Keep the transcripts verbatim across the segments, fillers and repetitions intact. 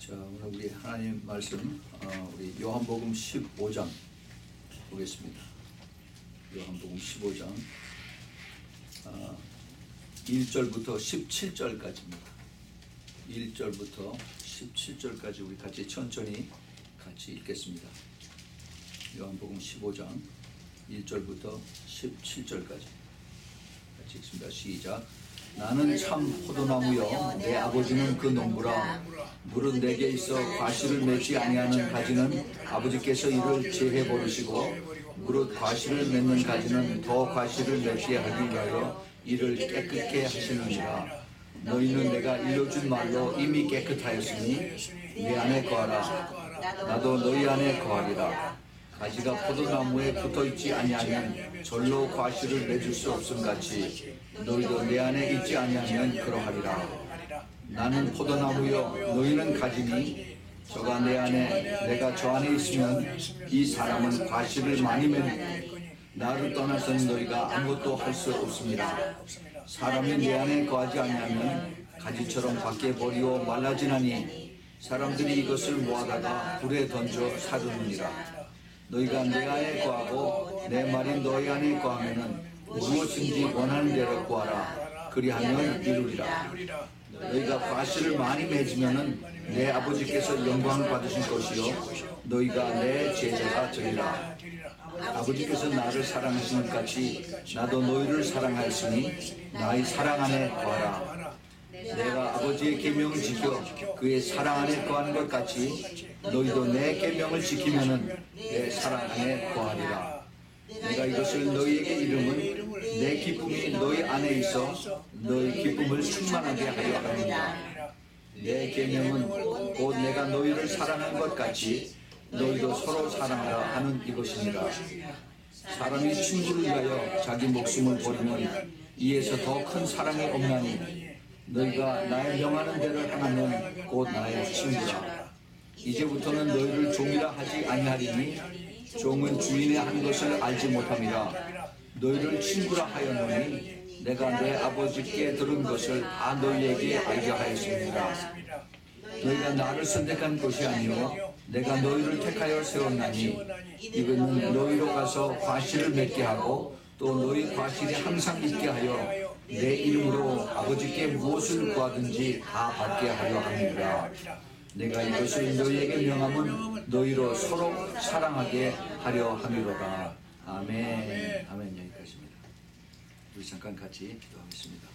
자, 오늘 우리 하나님 말씀, 어, 우리 요한복음 십오 장 보겠습니다. 요한복음 십오 장 어, 일 절부터 십칠 절까지입니다. 일 절부터 십칠 절까지 우리 같이 천천히 같이 읽겠습니다. 요한복음 십오 장 일 절부터 십칠 절까지 같이 읽습니다. 시작. 나는 참 포도나무여 내 아버지는 그 농부라. 무릇 내게 있어 과실을 맺지 아니하는 가지는 아버지께서 이를 제해 버리시고 무릇 과실을 맺는 가지는 더 과실을 맺게 하기 위하여 이를 깨끗게 하시느니라. 너희는 내가 일러준 말로 이미 깨끗하였으니 내 안에 거하라. 나도 너희 안에 거하리라. 가지가 포도나무에 붙어있지 아니하면 절로 과실을 맺을 수 없음같이 너희도 내 안에 있지 아니하면 그러하리라. 나는 포도나무여 너희는 가지니 저가 내 안에 내가 저 안에 있으면 이 사람은 과실을 많이 맺니 나를 떠나서는 너희가 아무것도 할 수 없습니다. 사람이 내 안에 거하지 아니하면 가지처럼 밖에 버리고 말라지나니 사람들이 이것을 모아다가 불에 던져 사두느니라. 너희가 내 안에 거하고 내 말이 너희 안에 거하면은 무엇인지 원하는 대로 구하라. 그리하면 이루리라. 너희가 과실을 많이 맺으면은 내 아버지께서 영광을 받으실 것이요 너희가 내 제자가 되리라. 아버지께서 나를 사랑하시는 같이 나도 너희를 사랑하였으니 나의 사랑 안에 거하라. 내가 아버지의 계명을 지켜 그의 사랑 안에 거하는 것 같이 너희도 내 계명을 지키면은 내 사랑 안에 거하리라. 내가 이것을 너희에게 이름은 내 기쁨이 너희 안에 있어 너희 기쁨을 충만하게 하려 합니다. 내 계명은 곧 내가 너희를 사랑한 것 같이 너희도 서로 사랑하라 하는 이것이니라. 사람이 친구를 위하여 자기 목숨을 버리면 이에서 더 큰 사랑이 없나니 너희가 나의 명하는 대로 행하면 곧 나의 친구라. 이제부터는 너희를 종이라 하지 아니하리니 종은 주인의 한 것을 알지 못함이라. 너희를 친구라 하였노니 내가 내 아버지께 들은 것을 다 너희에게 알게 하였습니다. 너희가 나를 선택한 것이 아니요 내가 너희를 택하여 세웠나니 이것은 너희로 가서 과실을 맺게 하고 또 너희 과실이 항상 있게 하여 내 이름으로 아버지께 무엇을 구하든지 다 받게 하려 합니다. 내가 이것을 너희에게 명함은 너희로 서로 사랑하게 하려 함이로다. 아멘. 아멘. 여기까지입니다. 우리 잠깐 같이 기도하겠습니다.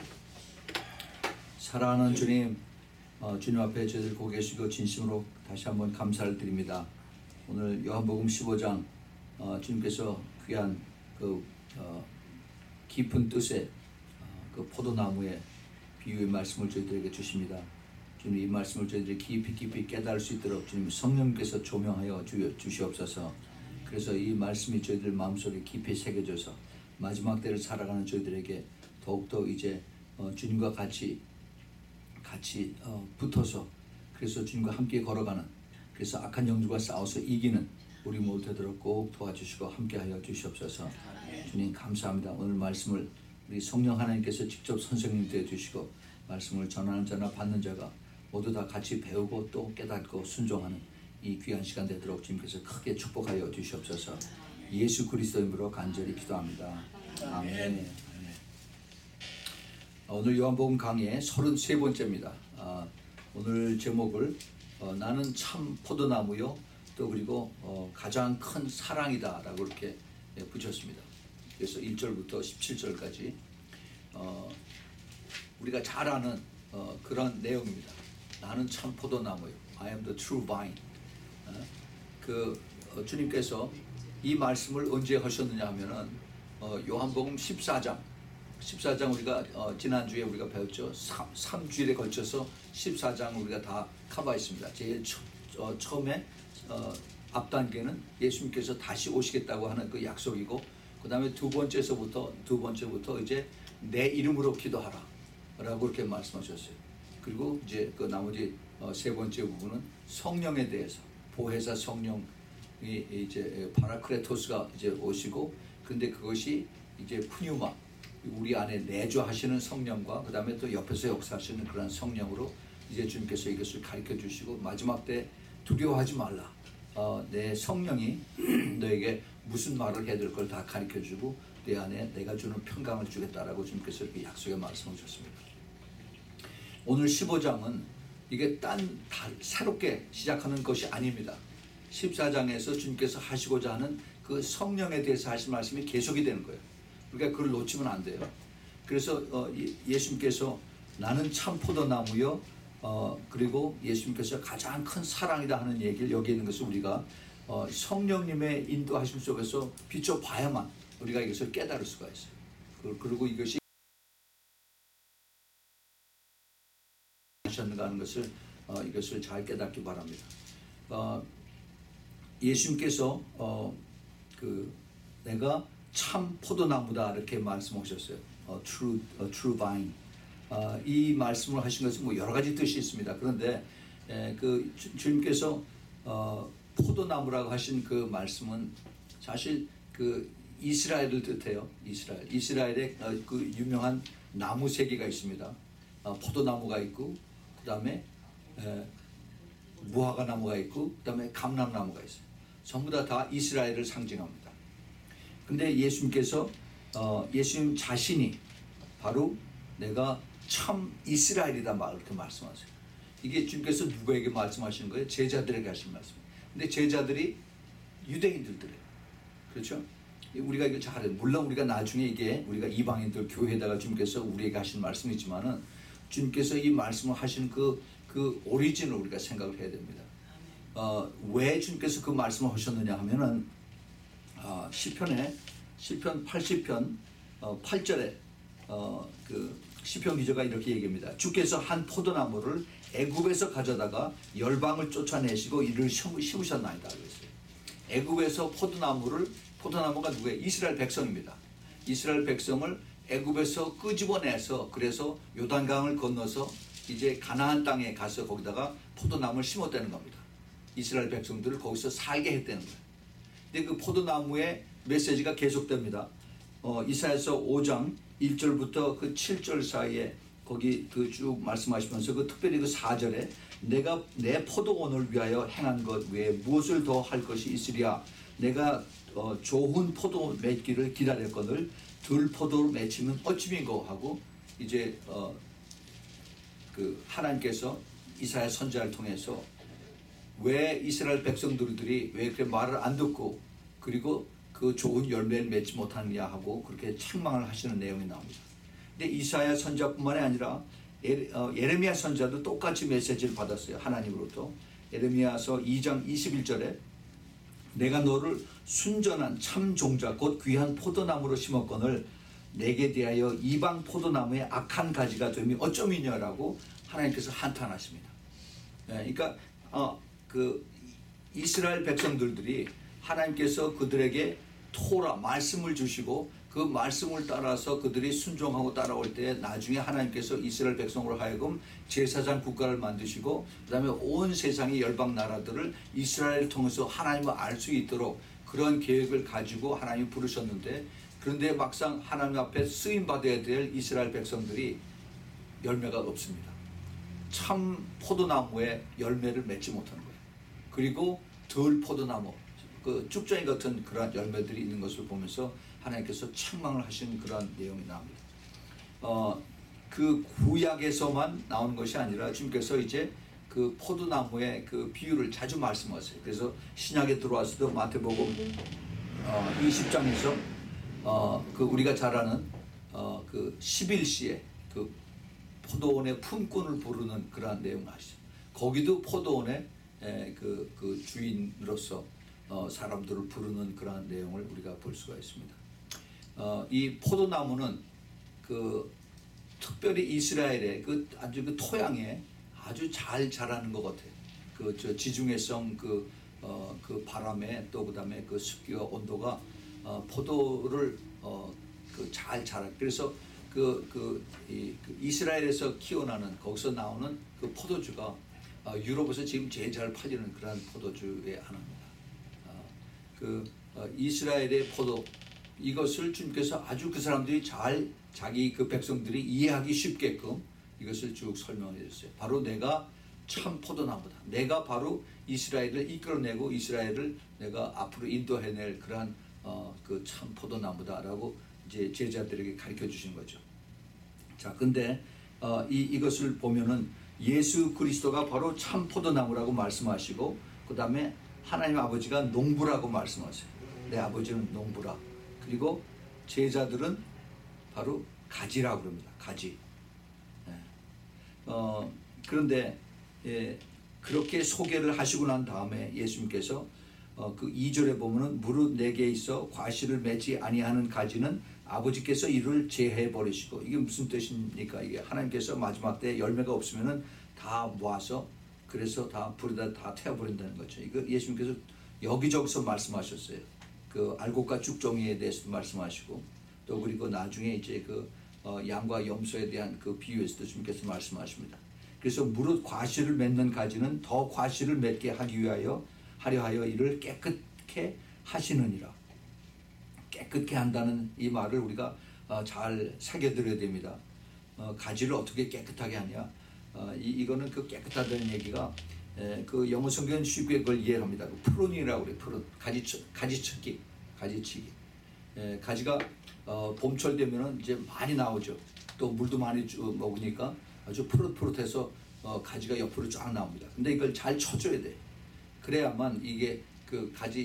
사랑하는 주님, 어, 주님 앞에 저희들 보고 계시고 진심으로 다시 한번 감사를 드립니다. 오늘 요한복음 십오 장 어, 주님께서 귀한 그 어, 깊은 뜻의 어, 그 포도나무의 비유의 말씀을 저희들에게 주십니다. 주님 이 말씀을 저희들이 깊이 깊이 깨달을 수 있도록 주님 성령께서 조명하여 주, 주시옵소서. 그래서 이 말씀이 저희들 마음속에 깊이 새겨져서 마지막 때를 살아가는 저희들에게 더욱더 이제 어, 주님과 같이 같이 어, 붙어서 그래서 주님과 함께 걸어가는 그래서 악한 영주가 싸워서 이기는 우리 모두 되도록 꼭 도와주시고 함께하여 주시옵소서. 주님 감사합니다. 오늘 말씀을 우리 성령 하나님께서 직접 선생님 되어 주시고 말씀을 전하는 자나 받는 자가 모두 다 같이 배우고 또 깨닫고 순종하는 이 귀한 시간 되도록 주님께서 크게 축복하여 주시옵소서. 예수 그리스도 이름으로 간절히 기도합니다. 아멘. 아멘. 오늘 요한복음 강의 서른세 번째입니다. 아, 오늘 제목을 어, 나는 참 포도나무요 또 그리고 어, 가장 큰 사랑이다 라고 이렇게 예, 붙였습니다. 그래서 일 절부터 십칠 절까지 어, 우리가 잘 아는 어, 그런 내용입니다. 나는 참 포도나무요. I am the true vine. 어, 그 어, 주님께서 이 말씀을 언제 하셨느냐 하면은 어, 요한복음 십사 장 십사 장 우리가 어, 지난주에 우리가 배웠죠. 삼 주일에 걸쳐서 십사 장 우리가 다 커버했습니다. 제일 처, 어, 처음에 어, 앞 단계는 예수님께서 다시 오시겠다고 하는 그 약속이고 그 다음에 두 번째서부터 두 번째부터 이제 내 이름으로 기도하라 라고 이렇게 말씀하셨어요. 그리고 이제 그 나머지 어, 세 번째 부분은 성령에 대해서 보혜사 성령이 이제 파라크레토스가 이제 오시고 근데 그것이 이제 푸뉴마 우리 안에 내주하시는 성령과 그 다음에 또 옆에서 역사하시는 그런 성령으로 이제 주님께서 이것을 가르쳐 주시고 마지막 때 두려워하지 말라. 어, 내 성령이 너에게 무슨 말을 해야 될 걸 다 가르쳐 주고 내 안에 내가 주는 평강을 주겠다라고 주님께서 이렇게 약속의 말씀을 주셨습니다. 오늘 십오 장은 이게 딴 다, 새롭게 시작하는 것이 아닙니다. 십사 장에서 주님께서 하시고자 하는 그 성령에 대해서 하신 말씀이 계속이 되는 거예요. 그러니까 그걸 놓치면 안 돼요. 그래서 어, 예수님께서 나는 참 포도나무요, 어, 그리고 예수님께서 가장 큰 사랑이다 하는 얘기를 여기 있는 것을 우리가 어, 성령님의 인도하심 속에서 비춰봐야만 우리가 이것을 깨달을 수가 있어요. 그리고 이것이 하셨는가 하는 것을 어, 이것을 잘 깨닫기 바랍니다. 어, 예수님께서 어, 그 내가 참 포도나무다 이렇게 말씀하셨어요. 어, true, uh, true vine. 어, 이 말씀을 하신 것은 뭐 여러 가지 뜻이 있습니다. 그런데 에, 그 주, 주님께서 어, 포도나무라고 하신 그 말씀은 사실 그 이스라엘을 뜻해요. 이스라엘. 이스라엘에 어, 그 유명한 나무 세 개가 있습니다. 어, 포도나무가 있고, 그 다음에 무화과 나무가 있고, 그 다음에 감람나무가 있어요. 전부 다 다 이스라엘을 상징합니다. 근데 예수님께서 어, 예수님 자신이 바로 내가 참 이스라엘이다 말 이렇게 말씀하세요. 이게 주님께서 누구에게 말씀하시는 거예요? 제자들에게 하신 말씀이에요. 근데 제자들이 유대인들이에요. 그렇죠? 우리가 이걸 잘 알아요. 물론 우리가 나중에 이게 우리가 이방인들 교회에다가 주님께서 우리에게 하신 말씀이지만은 주님께서 이 말씀을 하신 그, 그 오리진을 우리가 생각을 해야 됩니다. 어, 왜 주님께서 그 말씀을 하셨느냐 하면은 어, 시편에 시편 팔십 편 어, 팔 절에 어, 그 시편 기자가 이렇게 얘기합니다. 주께서 한 포도나무를 애굽에서 가져다가 열방을 쫓아내시고 이를 심으셨나이다 그랬어요. 애굽에서 포도나무를 포도나무가 누구예요? 이스라엘 백성입니다. 이스라엘 백성을 애굽에서 끄집어내서 그래서 요단강을 건너서 이제 가나안 땅에 가서 거기다가 포도나무를 심었다는 겁니다. 이스라엘 백성들을 거기서 살게 했다는 거예요. 근데 그 포도나무의 메시지가 계속됩니다. 어, 이사야서 오 장 일 절부터 그 칠 절 사이에 거기 그 쭉 말씀하시면서 그 특별히 그 사 절에 내가 내 포도원을 위하여 행한 것 외에 무엇을 더 할 것이 있으랴. 내가 어, 좋은 포도 맺기를 기다렸거늘 들 포도를 맺히면 어찌민고 하고 이제 어, 그 하나님께서 이사야 선지자를 통해서 왜 이스라엘 백성들이 왜 그렇게 말을 안 듣고 그리고 그 좋은 열매를 맺지 못하느냐 하고 그렇게 책망을 하시는 내용이 나옵니다. 근데 이사야 선지자뿐만이 아니라 예레미야 선지자도 똑같이 메시지를 받았어요. 하나님으로부터. 예레미야서 이 장 이십일 절에 내가 너를 순전한 참 종자 곧 귀한 포도나무로 심었거늘 내게 대하여 이방 포도나무의 악한 가지가 되면 어쩌미냐라고 하나님께서 한탄하십니다. 네, 그러니까 어, 그 이스라엘 백성들이 하나님께서 그들에게 토라 말씀을 주시고 그 말씀을 따라서 그들이 순종하고 따라올 때 나중에 하나님께서 이스라엘 백성으로 하여금 제사장 국가를 만드시고 그 다음에 온 세상의 열방 나라들을 이스라엘을 통해서 하나님을 알 수 있도록 그런 계획을 가지고 하나님이 부르셨는데 그런데 막상 하나님 앞에 쓰임받아야 될 이스라엘 백성들이 열매가 없습니다. 참 포도나무에 열매를 맺지 못하는 거예요. 그리고 덜 포도나무 그 쭉정이 같은 그러한 열매들이 있는 것을 보면서 하나님께서 책망을 하신 그러한 내용이 나옵니다. 어, 그 구약에서만 나오는 것이 아니라 주님께서 이제 그 포도나무의 그 비유를 자주 말씀하세요. 그래서 신약에 들어와서도 마태복음 어, 이십 장에서 어, 그 우리가 잘 아는 어, 그 십일시에 그 포도원의 품꾼을 부르는 그러한 내용을 하시죠. 거기도 포도원의 에, 그, 그 주인으로서 어, 사람들을 부르는 그러한 내용을 우리가 볼 수가 있습니다. 어, 이 포도나무는 그 특별히 이스라엘의 그 아주 그 토양에 아주 잘 자라는 것 같아요. 그 저 지중해성 그, 어, 그 바람에 또 그다음에 그 습기와 온도가 어, 포도를 어, 그 잘 자라. 그래서 그, 그, 이, 그 이스라엘에서 키워나는 거기서 나오는 그 포도주가 어, 유럽에서 지금 제일 잘 팔리는 그런 포도주의 하나입니다. 그 어, 이스라엘의 포도 이것을 주님께서 아주 그 사람들이 잘 자기 그 백성들이 이해하기 쉽게끔 이것을 쭉 설명해 줬어요. 바로 내가 참 포도나무다. 내가 바로 이스라엘을 이끌어내고 이스라엘을 내가 앞으로 인도해낼 그러한 어, 그 참 포도나무다라고 이제 제자들에게 가르쳐 주신 거죠. 자, 근데 어, 이 이것을 보면은 예수 그리스도가 바로 참 포도나무라고 말씀하시고, 그 다음에 하나님 아버지가 농부라고 말씀하세요. 내 아버지는 농부라. 그리고 제자들은 바로 가지라고 그럽니다. 가지. 예. 어, 그런데 예, 그렇게 소개를 하시고 난 다음에 예수님께서 어, 그 이 절에 보면은 무릇 내게 있어 과실을 맺지 아니하는 가지는 아버지께서 이를 제해 버리시고, 이게 무슨 뜻입니까? 이게 하나님께서 마지막 때 열매가 없으면은 다 모아서 그래서 다 불에다 다 태워버린다는 거죠. 이거 예수님께서 여기저기서 말씀하셨어요. 그 알곡과 쭉정이에 대해서도 말씀하시고, 또 그리고 나중에 이제 그 어, 양과 염소에 대한 그 비유에서도 주님께서 말씀하십니다. 그래서 무릇 과실을 맺는 가지는 더 과실을 맺게 하기 위하여 하려 하여 이를 깨끗게 하시느니라. 깨끗게 한다는 이 말을 우리가 어, 잘 새겨들어야 됩니다. 어, 가지를 어떻게 깨끗하게 하냐? 어, 이, 이거는 그 깨끗하다는 얘기가 에, 그 영어 성경은 쉽게 그걸 이해합니다. 그 프론이라고 그래요. 프론. 가지, 가지치기. 가지치기. 에, 가지가 어, 봄철 되면은 이제 많이 나오죠. 또 물도 많이 먹으니까 아주 푸릇푸릇해서 어, 가지가 옆으로 쫙 나옵니다. 근데 이걸 잘 쳐줘야 돼. 그래야만 이게 그 가지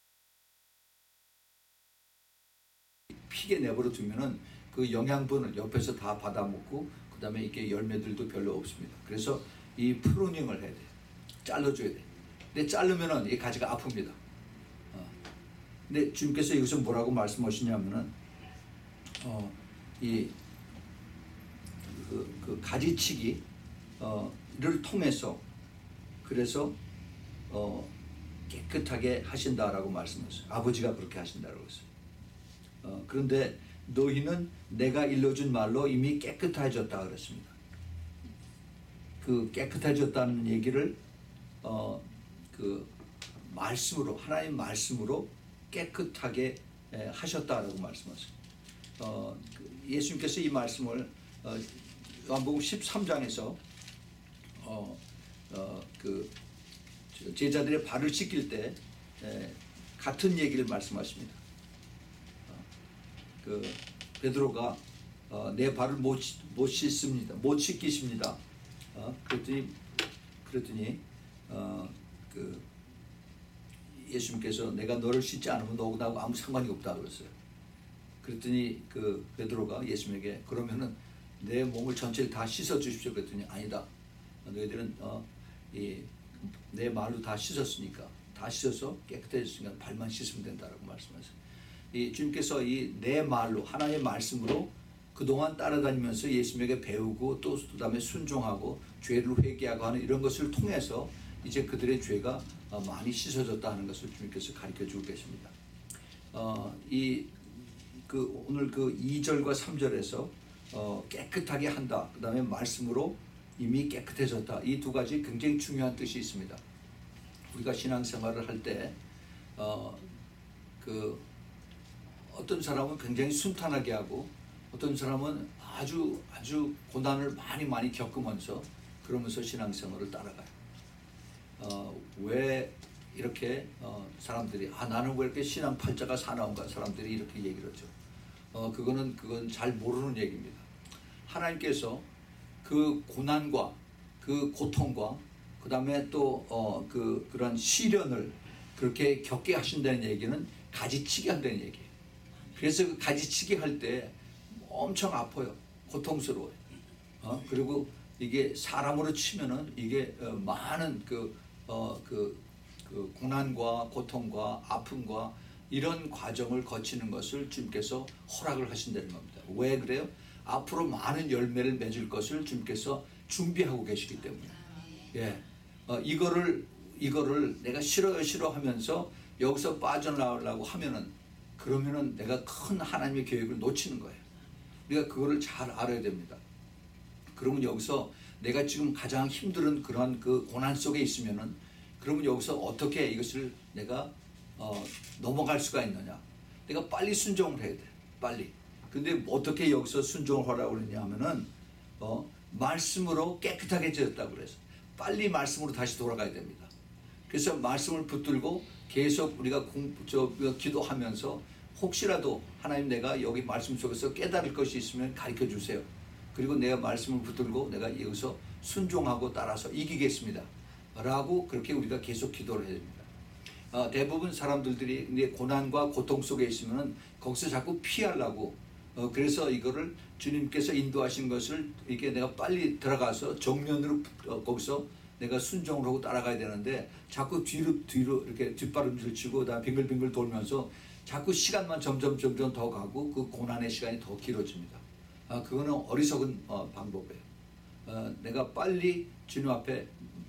피게 내버려 두면은 그 영양분을 옆에서 다 받아먹고, 그 다음에 이게 열매들도 별로 없습니다. 그래서 이 프루닝을 해야 돼. 잘라줘야 돼. 근데 자르면은 이 가지가 아픕니다. 어. 근데 주님께서 여기서 뭐라고 말씀하시냐면은, 어, 이, 그, 그 가지치기, 어, 를 통해서, 그래서, 어, 깨끗하게 하신다라고 말씀하셨어요. 아버지가 그렇게 하신다라고 했어요. 어, 그런데 너희는 내가 일러준 말로 이미 깨끗해졌다 그랬습니다. 그 깨끗해졌다는 얘기를 어, 그 말씀으로, 하나님 말씀으로 깨끗하게 에, 하셨다라고 말씀하셨어요. 어, 그 예수님께서 이 말씀을 어, 요한복음 십삼 장에서 어, 어, 그 제자들의 발을 씻길 때 에, 같은 얘기를 말씀하십니다. 그 베드로가 어, 내 발을 못, 못 씻습니다. 못 씻기십니다. 어, 그랬더니 그랬더니 어, 그 예수님께서 내가 너를 씻지 않으면 너하고 나하고 아무 상관이 없다 그랬어요. 그랬더니 그 베드로가 예수님에게 그러면은 내 몸을 전체를 다 씻어 주십시오 그랬더니 아니다. 너희들은 어, 이, 내 말로 다 씻었으니까, 다 씻어서 깨끗해졌으니까 발만 씻으면 된다라고 말씀하셨어요. 이 주님께서 이 내 말로, 하나님의 말씀으로 그동안 따라다니면서 예수님에게 배우고 또 그다음에 순종하고 죄를 회개하고 하는 이런 것을 통해서 이제 그들의 죄가 많이 씻어졌다 하는 것을 주님께서 가르쳐 주고 계십니다. 어, 이 그 오늘 그 이 절과 삼 절에서 어, 깨끗하게 한다. 그다음에 말씀으로 이미 깨끗해졌다. 이 두 가지 굉장히 중요한 뜻이 있습니다. 우리가 신앙생활을 할 때 어, 그 어떤 사람은 굉장히 순탄하게 하고 어떤 사람은 아주 아주 고난을 많이 많이 겪으면서 그러면서 신앙생활을 따라가요. 어, 왜 이렇게 어, 사람들이 아 나는 왜 이렇게 신앙 팔자가 사나운가 사람들이 이렇게 얘기를 하죠. 어, 그거는 그건 잘 모르는 얘기입니다. 하나님께서 그 고난과 그 고통과 그 다음에 또 어, 그 그런 시련을 그렇게 겪게 하신다는 얘기는 가지치기 한다는 얘기예요. 그래서 그 가지치기 할 때 엄청 아파요. 고통스러워요. 어? 그리고 이게 사람으로 치면은 이게 어, 많은 그, 어, 그, 그 고난과 고통과 아픔과 이런 과정을 거치는 것을 주님께서 허락을 하신다는 겁니다. 왜 그래요? 앞으로 많은 열매를 맺을 것을 주님께서 준비하고 계시기 때문에. 예. 어, 이거를, 이거를 내가 싫어요, 싫어 하면서 여기서 빠져나오려고 하면은 그러면은 내가 큰 하나님의 계획을 놓치는 거예요. 우리가 그거를 잘 알아야 됩니다. 그러면 여기서 내가 지금 가장 힘든 그런 그 고난 속에 있으면은 그러면 여기서 어떻게 이것을 내가 어, 넘어갈 수가 있느냐. 내가 빨리 순종을 해야 돼. 빨리. 근데 어떻게 여기서 순종을 하라고 그러냐 하면은 어, 말씀으로 깨끗하게 지었다고 그래서 빨리 말씀으로 다시 돌아가야 됩니다. 그래서 말씀을 붙들고 계속 우리가 공, 저, 기도하면서 혹시라도 하나님 내가 여기 말씀 속에서 깨달을 것이 있으면 가르쳐 주세요. 그리고 내가 말씀을 붙들고 내가 여기서 순종하고 따라서 이기겠습니다. 라고 그렇게 우리가 계속 기도를 해야 됩니다. 어, 대부분 사람들이 이제 고난과 고통 속에 있으면 거기서 자꾸 피하려고 어, 그래서 이거를 주님께서 인도하신 것을 이렇게 내가 빨리 들어가서 정면으로 어, 거기서 내가 순종을 하고 따라가야 되는데 자꾸 뒤로 뒤로 이렇게 뒷걸음질 치고 그다음에 빙글빙글 돌면서 자꾸 시간만 점점 점점 더 가고 그 고난의 시간이 더 길어집니다. 아, 그거는 어리석은 어, 방법이에요. 어, 내가 빨리 주님 앞에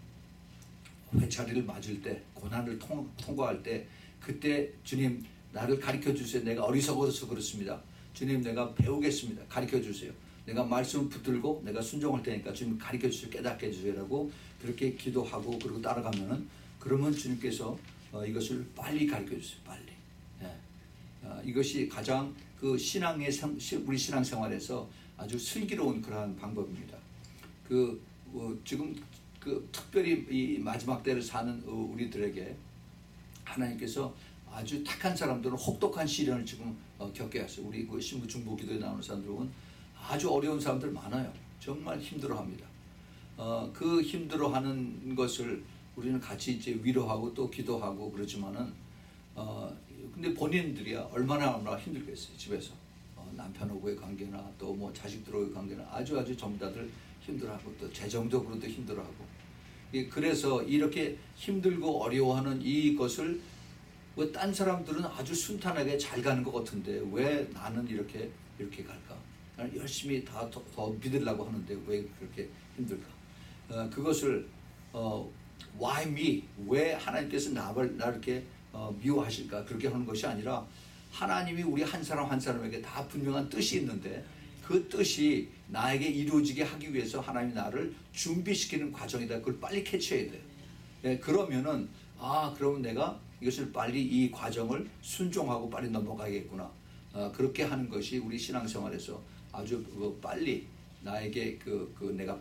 회차리를 맞을 때 고난을 통, 통과할 때 그때 주님 나를 가르쳐 주세요. 내가 어리석어서 그렇습니다. 주님 내가 배우겠습니다. 가르쳐 주세요. 내가 말씀을 붙들고 내가 순종할 테니까 주님 가르쳐 주세요. 깨닫게 해주세요라고 그렇게 기도하고 그리고 따라가면은 그러면 주님께서 어, 이것을 빨리 가르쳐 주세요. 빨리. 예. 어, 이것이 가장 그 신앙의 생, 우리 신앙생활에서 아주 슬기로운 그러한 방법입니다. 그 어, 지금 그 특별히 이 마지막 때를 사는 우리들에게 하나님께서 아주 착한 사람들은 혹독한 시련을 지금 어, 겪게 하세요. 우리 그 신부 중보 기도에 나오는 사람들은 아주 어려운 사람들 많아요. 정말 힘들어합니다. 어, 그 힘들어하는 것을 우리는 같이 이제 위로하고 또 기도하고 그러지만은 어, 근데 본인들이야 얼마나 얼마나 힘들겠어요. 집에서 어, 남편하고의 관계나 또 뭐 자식들하고의 관계나 아주 아주 전부 다들 힘들어하고 또 재정적으로도 힘들어하고 그래서 이렇게 힘들고 어려워하는 이것을 왜 딴 사람들은 아주 순탄하게 잘 가는 것 같은데 왜 나는 이렇게 이렇게 갈까? 나는 열심히 다 더, 더 믿으려고 하는데 왜 그렇게 힘들까? 어, 그것을 어, why me? 왜 하나님께서 나를, 나를 이렇게 어, 미워하실까? 그렇게 하는 것이 아니라 하나님이 우리 한 사람 한 사람에게 다 분명한 뜻이 있는데 그 뜻이 나에게 이루어지게 하기 위해서 하나님이 나를 준비시키는 과정이다. 그걸 빨리 캐치해야 돼요. 예, 그러면은 아 그러면 내가 이것을 빨리 이 과정을 순종하고 빨리 넘어가겠구나. 어, 그렇게 하는 것이 우리 신앙생활에서 아주 그 빨리 나에게 그, 그 내가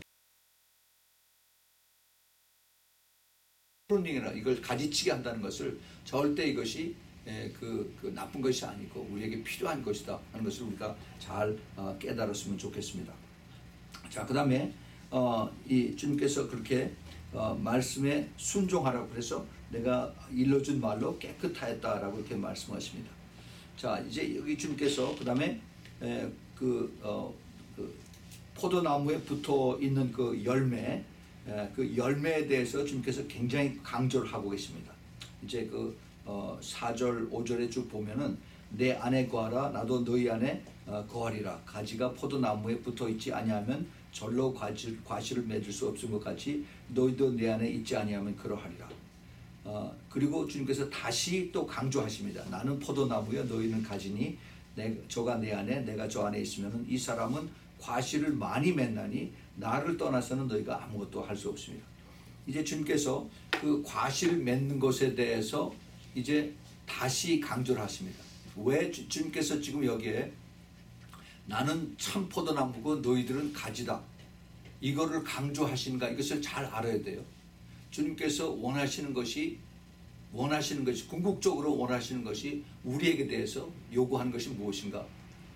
프로닝이라 이걸 가지치게 한다는 것을 절대 이것이 예, 그, 그 나쁜 것이 아니고 우리에게 필요한 것이다 하는 것을 우리가 잘 어, 깨달았으면 좋겠습니다. 자, 그 다음에 어, 이 주님께서 그렇게 어, 말씀에 순종하라고 그래서 내가 일러준 말로 깨끗하였다라고 이렇게 말씀하십니다. 자, 이제 여기 주님께서 그 다음에 그, 어, 그 포도나무에 붙어 있는 그 열매, 에, 그 열매에 대해서 주님께서 굉장히 강조를 하고 계십니다. 이제 그 어, 사 절, 오 절에 쭉 보면은 내 안에 거하라 나도 너희 안에 어, 거하리라. 가지가 포도나무에 붙어 있지 아니하면 절로 과실, 과실을 맺을 수 없은 것 같이 너희도 내 안에 있지 아니하면 그러하리라. 어, 그리고 주님께서 다시 또 강조하십니다. 나는 포도나무여 너희는 가지니 내, 저가 내 안에 내가 저 안에 있으면 이 사람은 과실을 많이 맺나니 나를 떠나서는 너희가 아무것도 할 수 없습니다. 이제 주님께서 그 과실을 맺는 것에 대해서 이제 다시 강조를 하십니다. 왜 주, 주님께서 지금 여기에 나는 참 포도나무고 너희들은 가지다 이거를 강조하시는가 이것을 잘 알아야 돼요. 주님께서 원하시는 것이 원하시는 것이 궁극적으로 원하시는 것이 우리에게 대해서 요구하는 것이 무엇인가?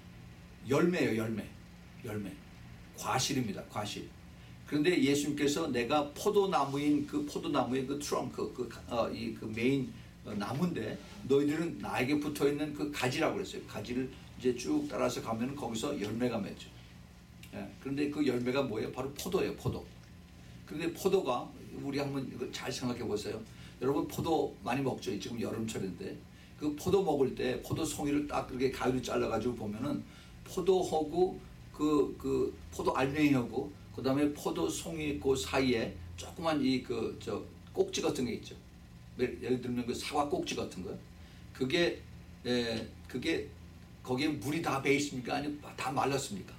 열매예요. 열매. 열매. 과실입니다. 과실. 그런데 예수님께서 내가 포도나무인 그 포도나무의 그 트렁크 그, 어, 이, 그 메인 어, 나무인데 너희들은 나에게 붙어있는 그 가지라고 그랬어요. 가지를 이제 쭉 따라서 가면 거기서 열매가 맺죠. 예, 그런데 그 열매가 뭐예요? 바로 포도예요. 포도. 그런데 포도가 우리 한번 이거 잘 생각해 보세요. 여러분 포도 많이 먹죠. 지금 여름철인데 그 포도 먹을 때 포도 송이를 딱 이렇게 가위로 잘라가지고 보면은 포도하고 그, 그 포도 알맹이하고 그 다음에 포도 송이 그 사이에 조그만 이 그 저 꼭지 같은 게 있죠. 예를 들면 그 사과 꼭지 같은 거. 그게 에, 그게 거기에 물이 다 배 있습니까? 아니면 다 말랐습니까?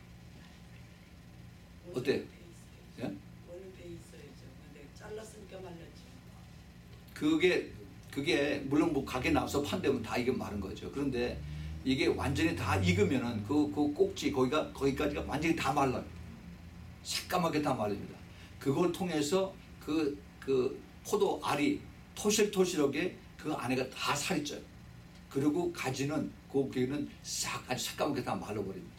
어때? 예? 원래 배 있어야죠. 근데 잘랐으니까 말랐죠. 그게 그게 물론 뭐 가게 나와서 판대면 다 이게 마른 거죠. 그런데 이게 완전히 다 익으면은 그, 그 꼭지 거기가 거기까지가 완전히 다 말라요. 새까맣게 다 마릅니다. 그걸 통해서 그, 그 포도 알이 토실토실하게 그 안에가 다 살이 쪄요. 그리고 가지는 그 귀는 싹 아주 새까맣게 다 말라버립니다.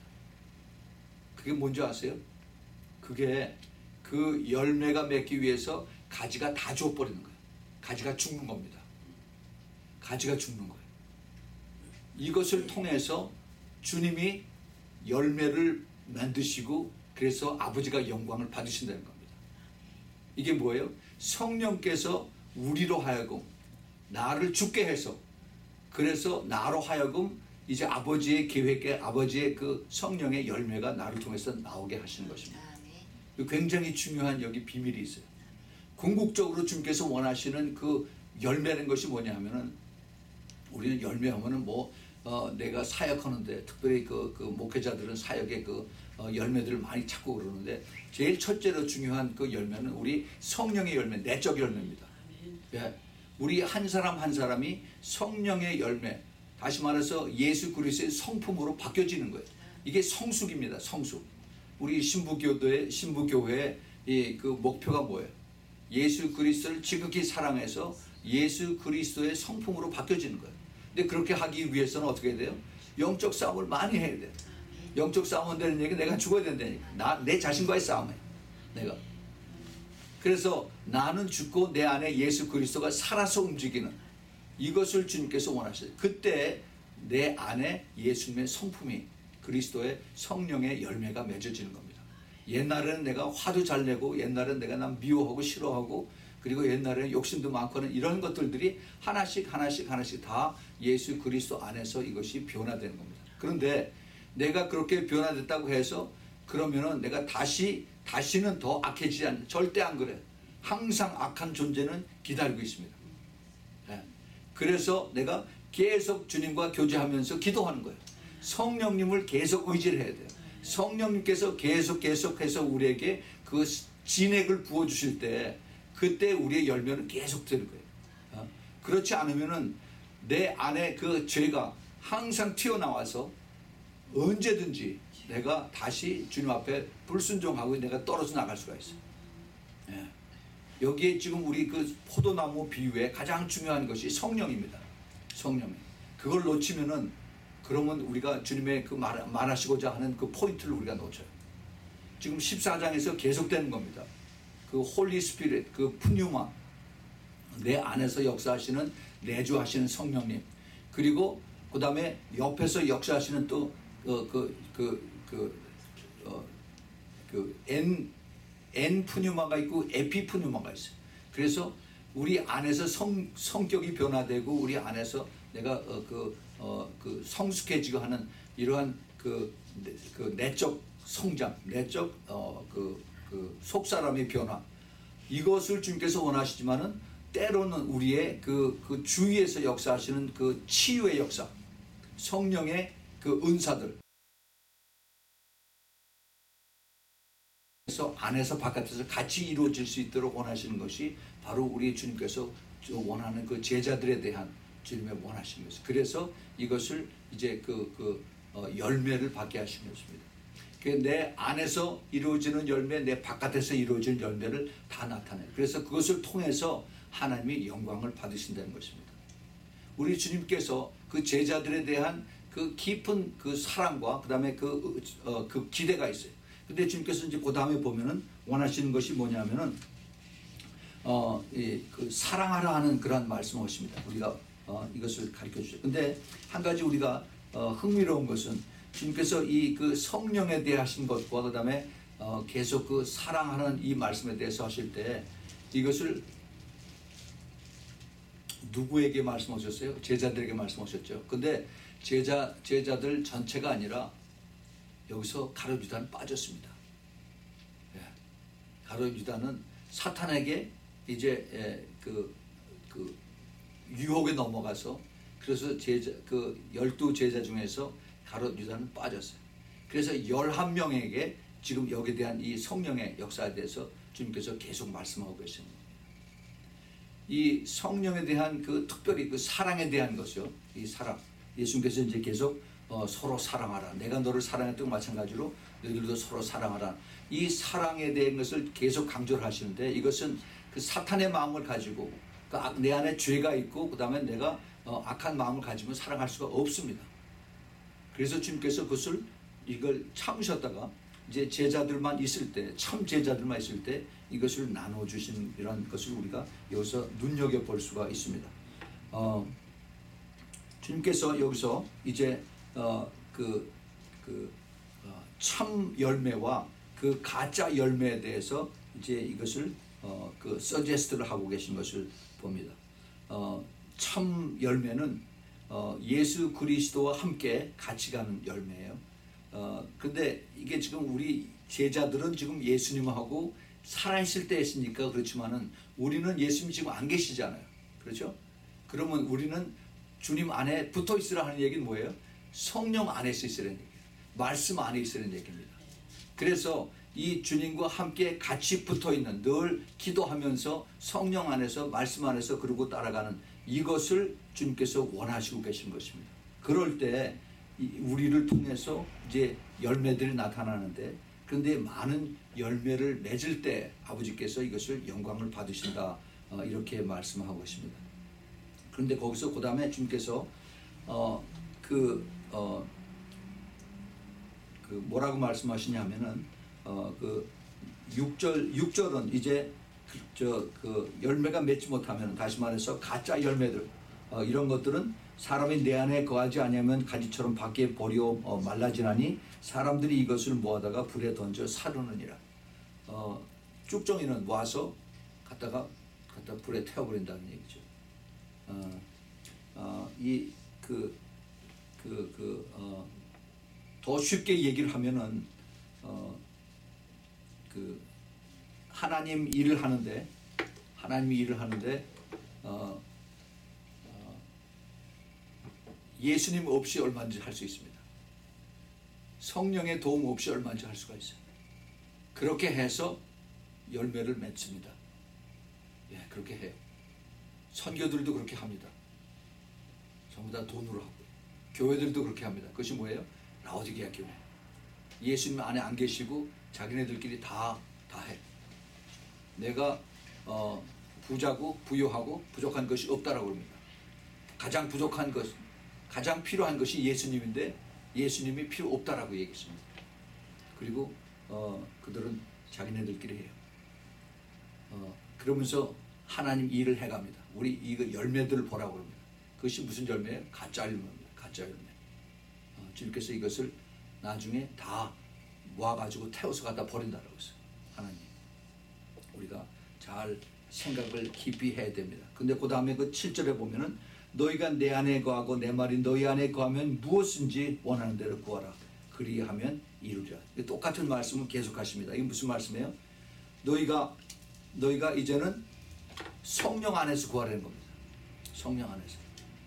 그게 뭔지 아세요? 그게 그 열매가 맺기 위해서 가지가 다 죽어버리는 거예요. 가지가 죽는 겁니다. 가지가 죽는 거예요. 이것을 통해서 주님이 열매를 만드시고 그래서 아버지가 영광을 받으신다는 겁니다. 이게 뭐예요? 성령께서 우리로 하여금 나를 죽게 해서 그래서 나로 하여금 이제 아버지의 계획에 아버지의 그 성령의 열매가 나를 통해서 나오게 하시는 것입니다. 굉장히 중요한 여기 비밀이 있어요. 궁극적으로 주님께서 원하시는 그 열매라는 것이 뭐냐면은 우리는 열매하면은 뭐 어, 내가 사역하는데 특별히 그, 그 목회자들은 사역의 그 어, 열매들을 많이 찾고 그러는데 제일 첫째로 중요한 그 열매는 우리 성령의 열매, 내적 열매입니다. 예, 우리 한 사람 한 사람이 성령의 열매, 다시 말해서 예수 그리스도의 성품으로 바뀌어지는 거예요. 이게 성숙입니다. 성숙. 우리 신부교도의 신부교회의 이 그 목표가 뭐예요? 예수 그리스도를 지극히 사랑해서 예수 그리스도의 성품으로 바뀌어지는 거예요. 근데 그렇게 하기 위해서는 어떻게 해야 돼요? 영적 싸움을 많이 해야 돼요. 영적 싸움은 되는 얘기 내가 죽어야 된다니까. 나, 내 자신과의 싸움이에요. 내가. 그래서 나는 죽고 내 안에 예수 그리스도가 살아서 움직이는 이것을 주님께서 원하셔요. 그때 내 안에 예수님의 성품이 그리스도의 성령의 열매가 맺어지는 겁니다. 옛날에는 내가 화도 잘 내고 옛날에는 내가 남 미워하고 싫어하고 그리고 옛날에는 욕심도 많고 하는 이런 것들이 하나씩 하나씩 하나씩 다 예수 그리스도 안에서 이것이 변화되는 겁니다. 그런데 내가 그렇게 변화됐다고 해서 그러면은 내가 다시 다시는 더 악해지지 않는, 절대 안 그래요. 항상 악한 존재는 기다리고 있습니다. 네. 그래서 내가 계속 주님과 교제하면서 기도하는 거예요. 성령님을 계속 의지를 해야 돼요. 성령님께서 계속 계속해서 우리에게 그 진액을 부어주실 때 그때 우리의 열매는 계속 되는 거예요. 어? 그렇지 않으면은 내 안에 그 죄가 항상 튀어나와서 언제든지 내가 다시 주님 앞에 불순종하고 내가 떨어져 나갈 수가 있어요. 예. 여기에 지금 우리 그 포도나무 비유에 가장 중요한 것이 성령입니다. 성령. 그걸 놓치면은 그러면 우리가 주님의 그 말, 말하시고자 하는 그 포인트를 우리가 놓쳐요. 지금 십사 장에서 계속되는 겁니다. 그 홀리 스피릿, 그 푸뉴마, 내 안에서 역사하시는 내주하시는 성령님, 그리고 그 다음에 옆에서 역사하시는 또 그 그 그 어 그 엔 엔 푸뉴마가 있고 에피 푸뉴마가 있어요. 그래서 우리 안에서 성 성격이 변화되고 우리 안에서 내가 어 그 어 그 성숙해지고 하는 이러한 그, 그 내적 성장, 내적 어 그 그 속사람의 변화, 이것을 주님께서 원하시지만은 때로는 우리의 그, 그 주위에서 역사하시는 그 치유의 역사, 성령의 그 은사들, 그래서 안에서 바깥에서 같이 이루어질 수 있도록 원하시는 것이 바로 우리 주님께서 원하는 그 제자들에 대한 주님의 원하시는 것입니다. 그래서 이것을 이제 그, 그 어, 열매를 받게 하시는 것입니다. 내 안에서 이루어지는 열매, 내 바깥에서 이루어지는 열매를 다 나타내요. 그래서 그것을 통해서 하나님이 영광을 받으신다는 것입니다. 우리 주님께서 그 제자들에 대한 그 깊은 그 사랑과 그 다음에 그, 어, 그 기대가 있어요. 근데 주님께서 이제 그 다음에 보면은 원하시는 것이 뭐냐면은 어, 이, 그 사랑하라 하는 그런 말씀을 하십니다. 우리가 어, 이것을 가르쳐 주죠. 근데 한 가지 우리가 어, 흥미로운 것은 주님께서 이 그 성령에 대해 하신 것과 그 다음에 어, 계속 그 사랑하는 이 말씀에 대해서 하실 때 이것을 누구에게 말씀하셨어요? 제자들에게 말씀하셨죠. 근데 제자, 제자들 전체가 아니라 여기서 가룟 유다는 빠졌습니다. 예. 가룟 유다는 사탄에게 이제 예, 그, 그 유혹에 넘어가서 그래서 제자 그 열두 제자 중에서 가룟 유다는 빠졌어요. 그래서 열한 명에게 지금 여기에 대한 이 성령의 역사에 대해서 주님께서 계속 말씀하고 계십니다. 이 성령에 대한 그 특별히 그 사랑에 대한 것이요. 이 사랑. 예수님께서 이제 계속 어, 서로 사랑하라. 내가 너를 사랑했던 것 마찬가지로 너희들도 서로 사랑하라. 이 사랑에 대한 것을 계속 강조를 하시는데 이것은 그 사탄의 마음을 가지고 그 내 안에 죄가 있고 그 다음에 내가 어, 악한 마음을 가지면 사랑할 수가 없습니다. 그래서 주님께서 그것을 이걸 참으셨다가 이제 제자들만 있을 때, 참 제자들만 있을 때 이것을 나눠주신 이런 것을 우리가 여기서 눈여겨볼 수가 있습니다. 어, 주님께서 여기서 이제 어, 그, 그, 어, 참 열매와 그 가짜 열매에 대해서 이제 이것을 어, 그 서제스트를 하고 계신 것을 봅니다. 어, 참 열매는 어, 예수 그리스도와 함께 같이 가는 열매예요. 어, 근데 이게 지금 우리 제자들은 지금 예수님하고 살아있을 때 했으니까 그렇지만은 우리는 예수님 지금 안 계시잖아요. 그렇죠? 그러면 우리는 주님 안에 붙어 있으라 하는 얘기는 뭐예요? 성령 안에서 있으라는 얘기예요. 말씀 안에 있으라는 얘기입니다. 그래서 이 주님과 함께 같이 붙어 있는, 늘 기도하면서 성령 안에서 말씀 안에서 그러고 따라가는 이것을 주님께서 원하시고 계신 것입니다. 그럴 때 우리를 통해서 이제 열매들이 나타나는데, 그런데 많은 열매를 맺을 때 아버지께서 이것을 영광을 받으신다, 어, 이렇게 말씀하고 있습니다. 그런데 거기서 그 다음에 주님께서 어, 그, 어, 그 뭐라고 말씀하시냐면은 어, 그 육 절 육 절은 이제 그, 저, 그 열매가 맺지 못하면, 다시 말해서 가짜 열매들, 어, 이런 것들은 사람이 내 안에 거하지 아니하면 가지처럼 밖에 버려 어, 말라지나니 사람들이 이것을 모아다가 불에 던져 사르느니라. 어, 쭉정이는 와서 갖다가 갖다 불에 태워버린다는 얘기죠. 어, 어, 이 그 그 그 어, 더 쉽게 얘기를 하면은 어, 그 하나님 일을 하는데 하나님이 일을 하는데 어, 어, 예수님 없이 얼마든지 할 수 있습니다. 성령의 도움 없이 얼마든지 할 수가 있어요. 그렇게 해서 열매를 맺습니다. 예, 그렇게 해요. 선교들도 그렇게 합니다. 전부 다 돈으로 하고, 교회들도 그렇게 합니다. 그것이 뭐예요? 라오디게아 교회. 예수님 안에 안 계시고 자기네들끼리 다 다 해. 내가 어, 부자고 부유하고 부족한 것이 없다라고 합니다. 가장 부족한 것, 가장 필요한 것이 예수님인데 예수님이 필요 없다라고 얘기했습니다. 그리고 어, 그들은 자기네들끼리 해요. 어, 그러면서 하나님 일을 해갑니다. 우리 이거 열매들을 보라고 합니다. 그것이 무슨 열매예요? 가짜 열매입니다. 가짜 열매. 어, 주님께서 이것을 나중에 다 모아가지고 태워서 갖다 버린다라고 했어요. 하나님. 우리가 잘 생각을 깊이 해야 됩니다. 근데 그 다음에 그 칠 절에 보면은 너희가 내 안에 거하고 내 말이 너희 안에 거하면 무엇인지 원하는 대로 구하라. 그리하면 이루리라. 똑같은 말씀을 계속하십니다. 이게 무슨 말씀이에요? 너희가 너희가 이제는 성령 안에서 구하라는 겁니다. 성령 안에서.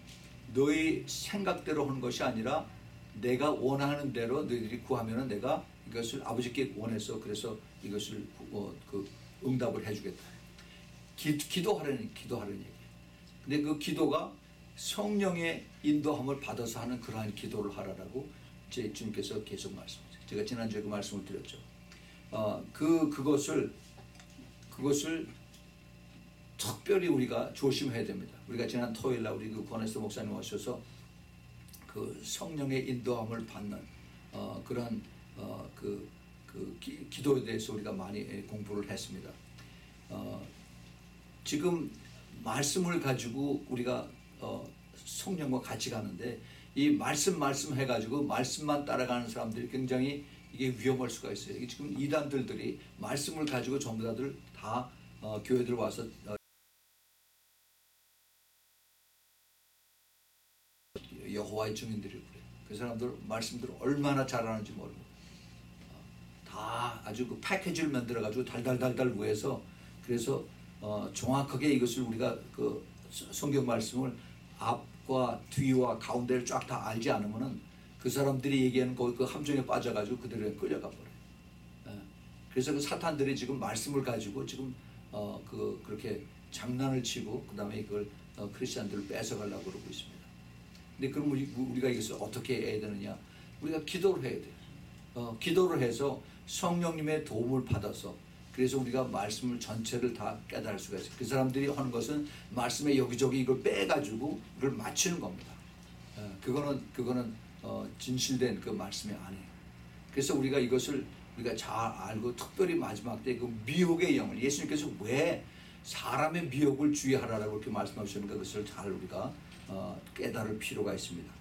너희 생각대로 하는 것이 아니라 내가 원하는 대로 너희들이 구하면은 내가 이것을 아버지께 원해서 그래서 이것을 어, 그 응답을 해주겠다. 기, 기도하라는 기도하라는 얘기. 근데 그 기도가 성령의 인도함을 받아서 하는 그러한 기도를 하라라고 제 주님께서 계속 말씀하세요. 제가 지난주에 그 말씀을 드렸죠. 어, 그 그것을 그것을 특별히 우리가 조심해야 됩니다. 우리가 지난 토요일 날 우리 그 권에스 목사님 오셔서 그 성령의 인도함을 받는 어, 그런 어, 그, 그 기, 기도에 대해서 우리가 많이 공부를 했습니다. 어, 지금 말씀을 가지고 우리가 어, 성령과 같이 가는데 이 말씀 말씀 해가지고 말씀만 따라가는 사람들이 굉장히 이게 위험할 수가 있어요. 이게 지금 이단들들이 말씀을 가지고 전부 다들 다 어, 교회들 와서 어, 여호와의 증인들이고 그래요. 그 사람들 말씀들을 얼마나 잘하는지 모르고 어, 다 아주 그 패키지를 만들어가지고 달달달달 위해서 그래서 어, 정확하게 이것을 우리가 그 성경 말씀을 앞과 뒤와 가운데를 쫙 다 알지 않으면은 그 사람들이 얘기하는 그, 그 함정에 빠져가지고 그들에 끌려가 버려요. 예. 그래서 그 사탄들이 지금 말씀을 가지고 지금 어, 그 그렇게 장난을 치고 그 다음에 이걸 어, 크리스천들을 뺏어가려고 그러고 있습니다. 근데 그럼 우리, 우리가 이것을 어떻게 해야 되느냐? 우리가 기도를 해야 돼요. 어, 기도를 해서 성령님의 도움을 받아서 그래서 우리가 말씀을 전체를 다 깨달을 수가 있어요. 그 사람들이 하는 것은 말씀에 여기저기 이걸 빼가지고 이걸 맞추는 겁니다. 어, 그거는 그거는 어, 진실된 그 말씀이 아니에요. 그래서 우리가 이것을 우리가 잘 알고 특별히 마지막 때 그 미혹의 영을 예수님께서 왜 사람의 미혹을 주의하라고 이렇게 말씀하셨는가 그것을 잘 우리가 어, 깨달을 필요가 있습니다.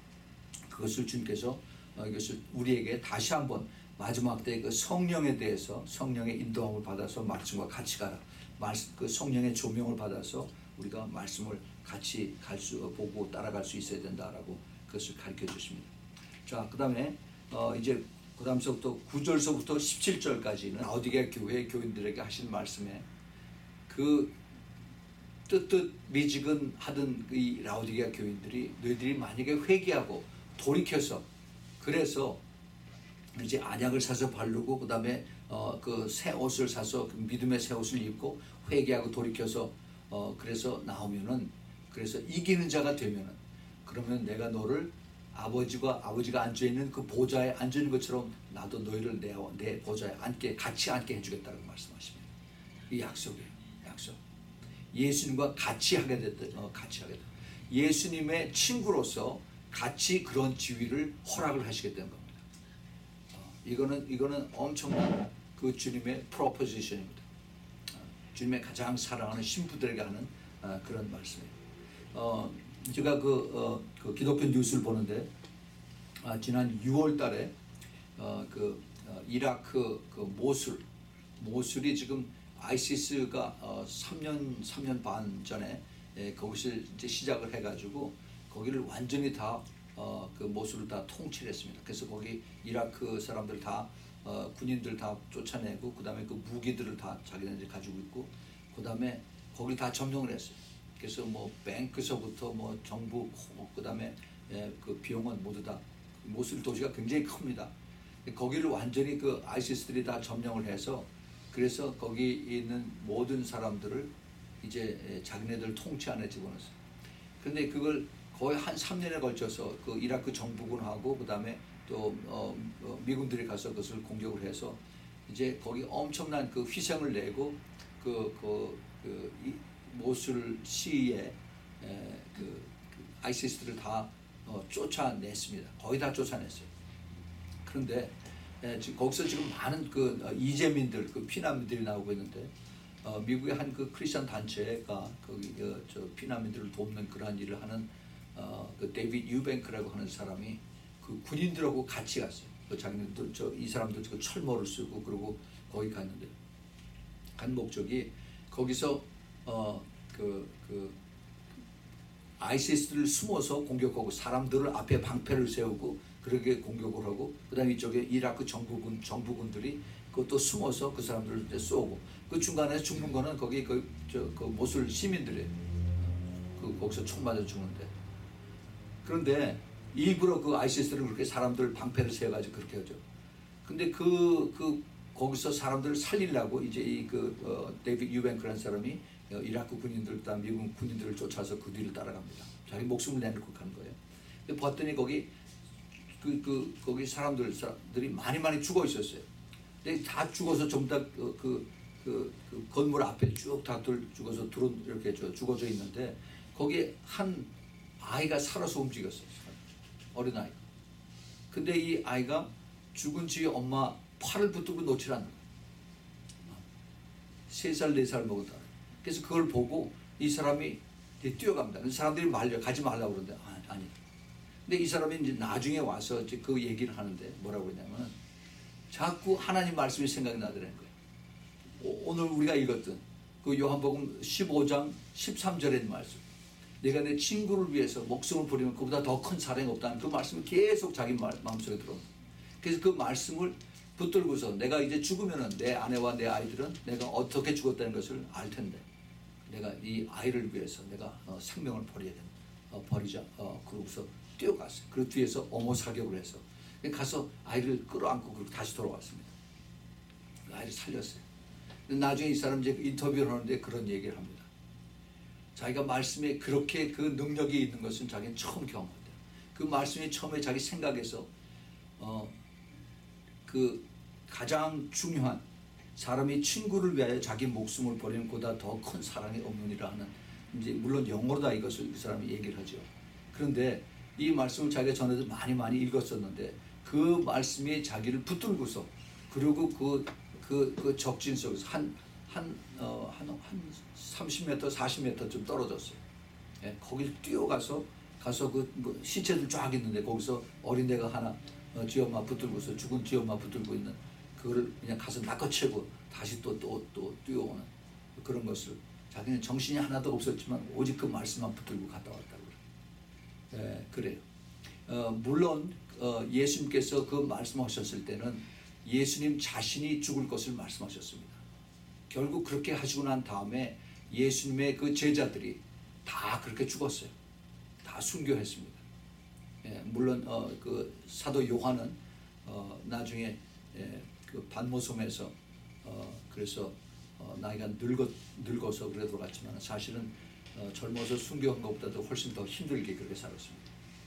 그것을 주님께서 어, 이것을 우리에게 다시 한번 마지막 때 그 성령에 대해서 성령의 인도함을 받아서 말씀과 같이 가라. 말씀 그 성령의 조명을 받아서 우리가 말씀을 같이 갈 수 보고 따라갈 수 있어야 된다라고 그것을 가르쳐 주십니다. 자, 그다음에 어, 이제 그다음서부터 구 절서부터 십칠 절까지는 라오디게아 교회 교인들에게 하신 말씀에 그 뜨뜻 미지근하던 이 라오디게아 교인들이 너희들이 만약에 회개하고 돌이켜서 그래서 이제 안약을 사서 바르고 그다음에 어, 그 새 옷을 사서 그 믿음의 새 옷을 입고 회개하고 돌이켜서 어, 그래서 나오면은 그래서 이기는 자가 되면은 그러면 내가 너를 아버지가 아버지가 앉아 있는 그 보좌에 앉아 있는 것처럼 나도 너희를 내, 내 보좌에 앉게 같이 앉게 해주겠다고 말씀하십니다. 이 약속이에요. 약속. 예수님과 같이 하게 됐다. 어, 같이 하게 됐다. 예수님의 친구로서 같이 그런 지위를 허락을 하시겠다는 겁니다. 어, 이거는 이거는 엄청난 그 주님의 프로포지션입니다. 어, 주님의 가장 사랑하는 신부들에게 하는 어, 그런 말씀이에요. 어, 제가 그, 어, 그 기독교 뉴스를 보는데 아, 지난 유월 달에 어, 그 어, 이라크 그 모술 모술이 지금 아이시스가 어, 삼 년 삼 년 반 전에 예, 거기서 이제 시작을 해가지고 거기를 완전히 다 어, 그 모술을 다 통치를 했습니다. 그래서 거기 이라크 사람들 다 어, 군인들 다 쫓아내고 그 다음에 그 무기들을 다 자기네들이 가지고 있고 그 다음에 거기 다 점령을 했어요. 그래서 뭐 뱅크서부터 뭐 정부 그 다음에 예, 그 비용은 모두 다 모술 도시가 굉장히 큽니다. 거기를 완전히 그 아이시스들이 다 점령을 해서 그래서 거기 있는 모든 사람들을 이제 자기네들 통치 안에 집어넣었어요. 그런데 그걸 거의 한 삼 년에 걸쳐서 그 이라크 정부군하고 그 다음에 또 어, 어, 미군들이 가서 그것을 공격을 해서 이제 거기 엄청난 그 희생을 내고 그 그 그 이 모술 시에 에, 그, 그 아이시스들을 다 어, 쫓아냈습니다. 거의 다 쫓아냈어요. 그런데 에, 지금 거기서 지금 많은 그 어, 이재민들, 그 피난민들이 나오고 있는데 어, 미국의 한 그 크리스천 단체가 거기 어, 저 피난민들을 돕는 그러한 일을 하는 어, 그 데이빗 유뱅크라고 하는 사람이 그 군인들하고 같이 갔어요. 그 자기네들 저 이 사람들 그 철모를 쓰고 그러고 거기 갔는데 간 목적이 거기서 어, 그, 그, 아이시스를 숨어서 공격하고 사람들을 앞에 방패를 세우고 그렇게 공격을 하고 그 다음에 이쪽에 이라크 정부군, 정부군들이 그것도 숨어서 그 사람들을 쏘고 그 중간에 죽는 거는 거기 그, 저, 그 모술 시민들이에요. 그, 거기서 총 맞아 죽는데. 그런데 일부러 그 아이시스를 그렇게 사람들 방패를 세워가지고 그렇게 하죠. 근데 그, 그, 거기서 사람들을 살리려고 이제 이 그 어, 데이빗 유뱅크라는 사람이 어, 이라크 군인들, 그다음 미국 군인들을 쫓아서 그 뒤를 따라갑니다. 자기 목숨을 내놓고 가는 거예요. 근데 봤더니 거기 그, 그 거기 사람들 사람들이 많이 많이 죽어 있었어요. 근데 다 죽어서 전부 다 그 그 그, 그 건물 앞에 쭉 다 죽어서 드론 이렇게 죽어져 있는데 거기에 한 아이가 살아서 움직였어요. 어린 아이. 근데 이 아이가 죽은 지 엄마 팔을 붙들고 놓질 않는 거예요. 세 살, 네 살 먹은 딸. 그래서 그걸 보고 이 사람이 뛰어갑니다. 그래서 사람들이 말려 가지 말라고 그러는데 아, 아니. 근데 이 사람이 이제 나중에 와서 이제 그 얘기를 하는데 뭐라고 했냐면 자꾸 하나님 말씀이 생각이 나더라는 거예요. 오, 오늘 우리가 읽었던 그 요한복음 십오 장 십삼 절의 말씀. 내가 내 친구를 위해서 목숨을 버리면 그보다 더 큰 사랑이 없다는 그 말씀이 계속 자기 마음속에 들어옵니다. 그래서 그 말씀을 붙들고서 내가 이제 죽으면은 내 아내와 내 아이들은 내가 어떻게 죽었다는 것을 알 텐데 내가 이 아이를 위해서 내가 어, 생명을 버려야 된다. 어, 버리자. 어, 그러고서 뛰어갔어요. 그 뒤에서 어모 사격을 해서 가서 아이를 끌어안고 그리고 다시 돌아왔습니다. 그 아이를 살렸어요. 나중에 이 사람 이제 인터뷰를 하는데 그런 얘기를 합니다. 자기가 말씀에 그렇게 그 능력이 있는 것은 자기는 처음 경험했대요. 그 말씀이 처음에 자기 생각에서 어, 그 가장 중요한 사람이 친구를 위하여 자기 목숨을 버리는 보다 더 큰 사랑이 없느니라 하는, 이제 물론 영어로 다 이것을 그 사람이 얘기를 하죠. 그런데 이 말씀을 자기가 전에도 많이 많이 읽었었는데 그 말씀이 자기를 붙들고서, 그리고 그, 그, 그 적진 속에서 한, 한, 어, 한, 한 삼십 미터, 사십 미터쯤 떨어졌어요. 예, 거기를 뛰어가서 가서 그 뭐 시체들 쫙 있는데 거기서 어린애가 하나 어, 지 엄마 붙들고서, 죽은 지 엄마 붙들고 있는 그거를 그냥 가서 낚아채고 다시 또 또 또 뛰어오는 그런 것을, 자기는 정신이 하나도 없었지만 오직 그 말씀만 붙들고 갔다 왔다고 그래요. 예, 그래요. 어, 물론 어, 예수님께서 그 말씀하셨을 때는 예수님 자신이 죽을 것을 말씀하셨습니다. 결국 그렇게 하시고 난 다음에 예수님의 그 제자들이 다 그렇게 죽었어요. 다 순교했습니다. 예, 물론 어, 그 사도 요한은 어, 나중에 예, 그 반모섬에서 어, 그래서 어, 나이가 늙어, 늙어서 그래 돌아갔지만 사실은 어, 젊어서 순교한 것보다도 훨씬 더 힘들게 그렇게 살았습니다.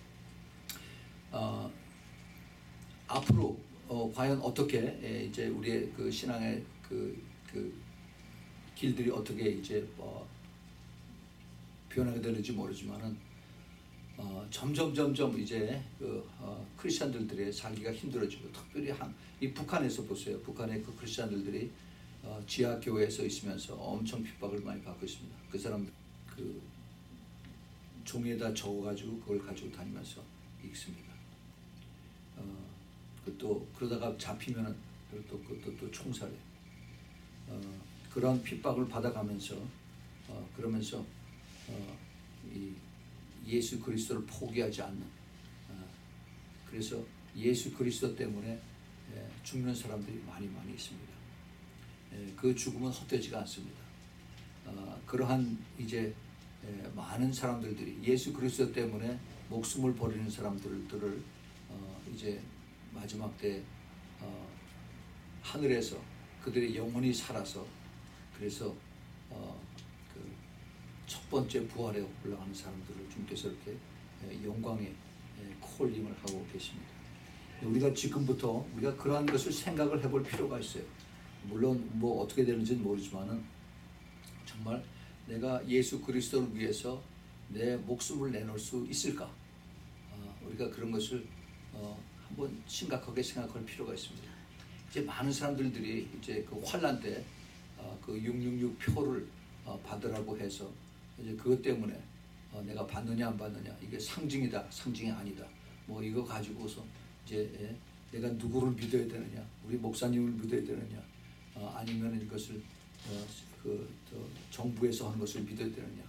어, 앞으로 어, 과연 어떻게 예, 이제 우리의 그 신앙의 그, 그 길들이 어떻게 이제 어, 변하게 되는지 모르지만은 어, 점점 점점 이제 그 어, 크리스천들의 살기가 힘들어지고, 특별히 한, 이 북한에서 보세요. 북한의 그 크리스천들이 어, 지하 교회에서 있으면서 엄청 핍박을 많이 받고 있습니다. 그 사람 그 종이에다 적어가지고 그걸 가지고 다니면서 읽습니다. 어, 그 또 그러다가 잡히면은 또 그것도 또 총살해. 어, 그런 핍박을 받아가면서 어, 그러면서 어, 이 예수 그리스도를 포기하지 않는, 어, 그래서 예수 그리스도 때문에 예, 죽는 사람들이 많이 많이 있습니다. 예, 그 죽음은 헛되지가 않습니다. 어, 그러한 이제 예, 많은 사람들이 예수 그리스도 때문에 목숨을 버리는 사람들을 어, 이제 마지막 때 어, 하늘에서 그들의 영혼이 살아서, 그래서 어, 그 첫 번째 부활에 올라가는 사람들을 주님께서 이렇게 영광의 콜링을 하고 계십니다. 우리가 지금부터 우리가 그러한 것을 생각을 해볼 필요가 있어요. 물론 뭐 어떻게 되는지는 모르지만은 정말 내가 예수 그리스도를 위해서 내 목숨을 내놓을 수 있을까? 어, 우리가 그런 것을 어, 한번 심각하게 생각할 필요가 있습니다. 이제 많은 사람들이 이제 그 환란 때 어, 그 육육육 표를 어, 받으라고 해서 이제 그것 때문에 어, 내가 받느냐 안 받느냐, 이게 상징이다, 상징이 아니다, 뭐 이거 가지고서 이제 예, 내가 누구를 믿어야 되느냐, 우리 목사님을 믿어야 되느냐, 어, 아니면 이것을 어, 그 정부에서 하는 것을 믿어야 되느냐,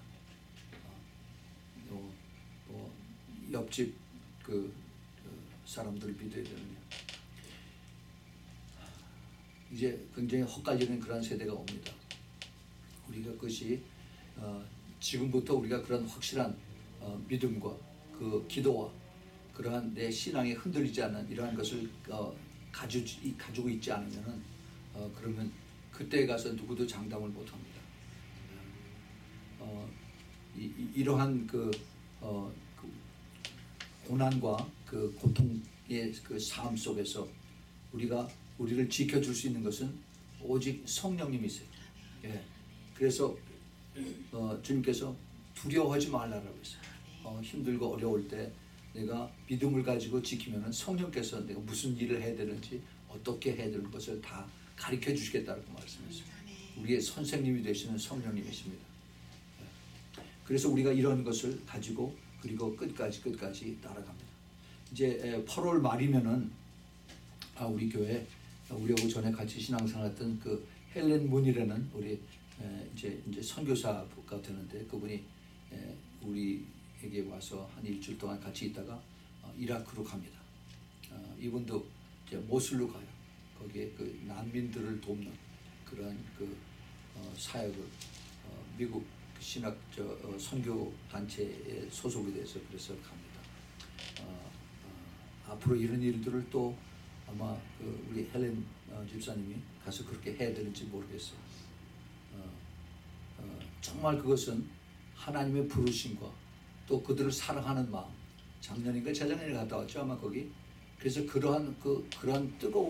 어, 뭐 옆집 그, 그 사람들을 믿어야 되느냐. 이제 굉장히 헛갈리는 그런 세대가 옵니다. 우리가 그것이 어, 지금부터 우리가 그런 확실한 어, 믿음과 그 기도와 그러한 내 신앙이 흔들리지 않는 이러한 것을 어, 가지고, 가지고 있지 않으면은 어, 그러면 그때에 가서 누구도 장담을 못합니다. 어, 이, 이, 이러한 그, 어, 그 고난과 그 고통의 그 삶 속에서 우리가 우리를 지켜줄 수 있는 것은 오직 성령님이세요. 예. 그래서 어, 주님께서 두려워하지 말라라고 했어요. 어, 힘들고 어려울 때 내가 믿음을 가지고 지키면은 성령께서 내가 무슨 일을 해야 되는지 어떻게 해야 되는 것을 다 가르쳐 주시겠다고 말씀했어요. 우리의 선생님이 되시는 성령님이십니다. 그래서 우리가 이런 것을 가지고 그리고 끝까지 끝까지 따라갑니다. 이제 팔월 말이면은 아, 우리 교회 우리하고 전에 같이 신앙생활했던 그 헬렌 문이라는 우리 에, 이제 이제 선교사가 되는데, 그분이 에, 우리에게 와서 한 일주일 동안 같이 있다가 어, 이라크로 갑니다. 어, 이분도 이제 모술로 가요. 거기에 그 난민들을 돕는 그런 그 어, 사역을 어, 미국 신학 저 어, 선교 단체에 소속이 돼서 그래서 갑니다. 어, 어, 앞으로 이런 일들을 또 아마 그 우리 헬렌 어, 집사님이 가서 그렇게 해야 되는지 모르겠어요. 어, 어, 정말 그것은 하나님의 부르심과 또 그들을 사랑하는 마음. 작년인가 재작년에 갔다 왔죠 아마 거기. 그래서 그러한 그 그러한 뜨거운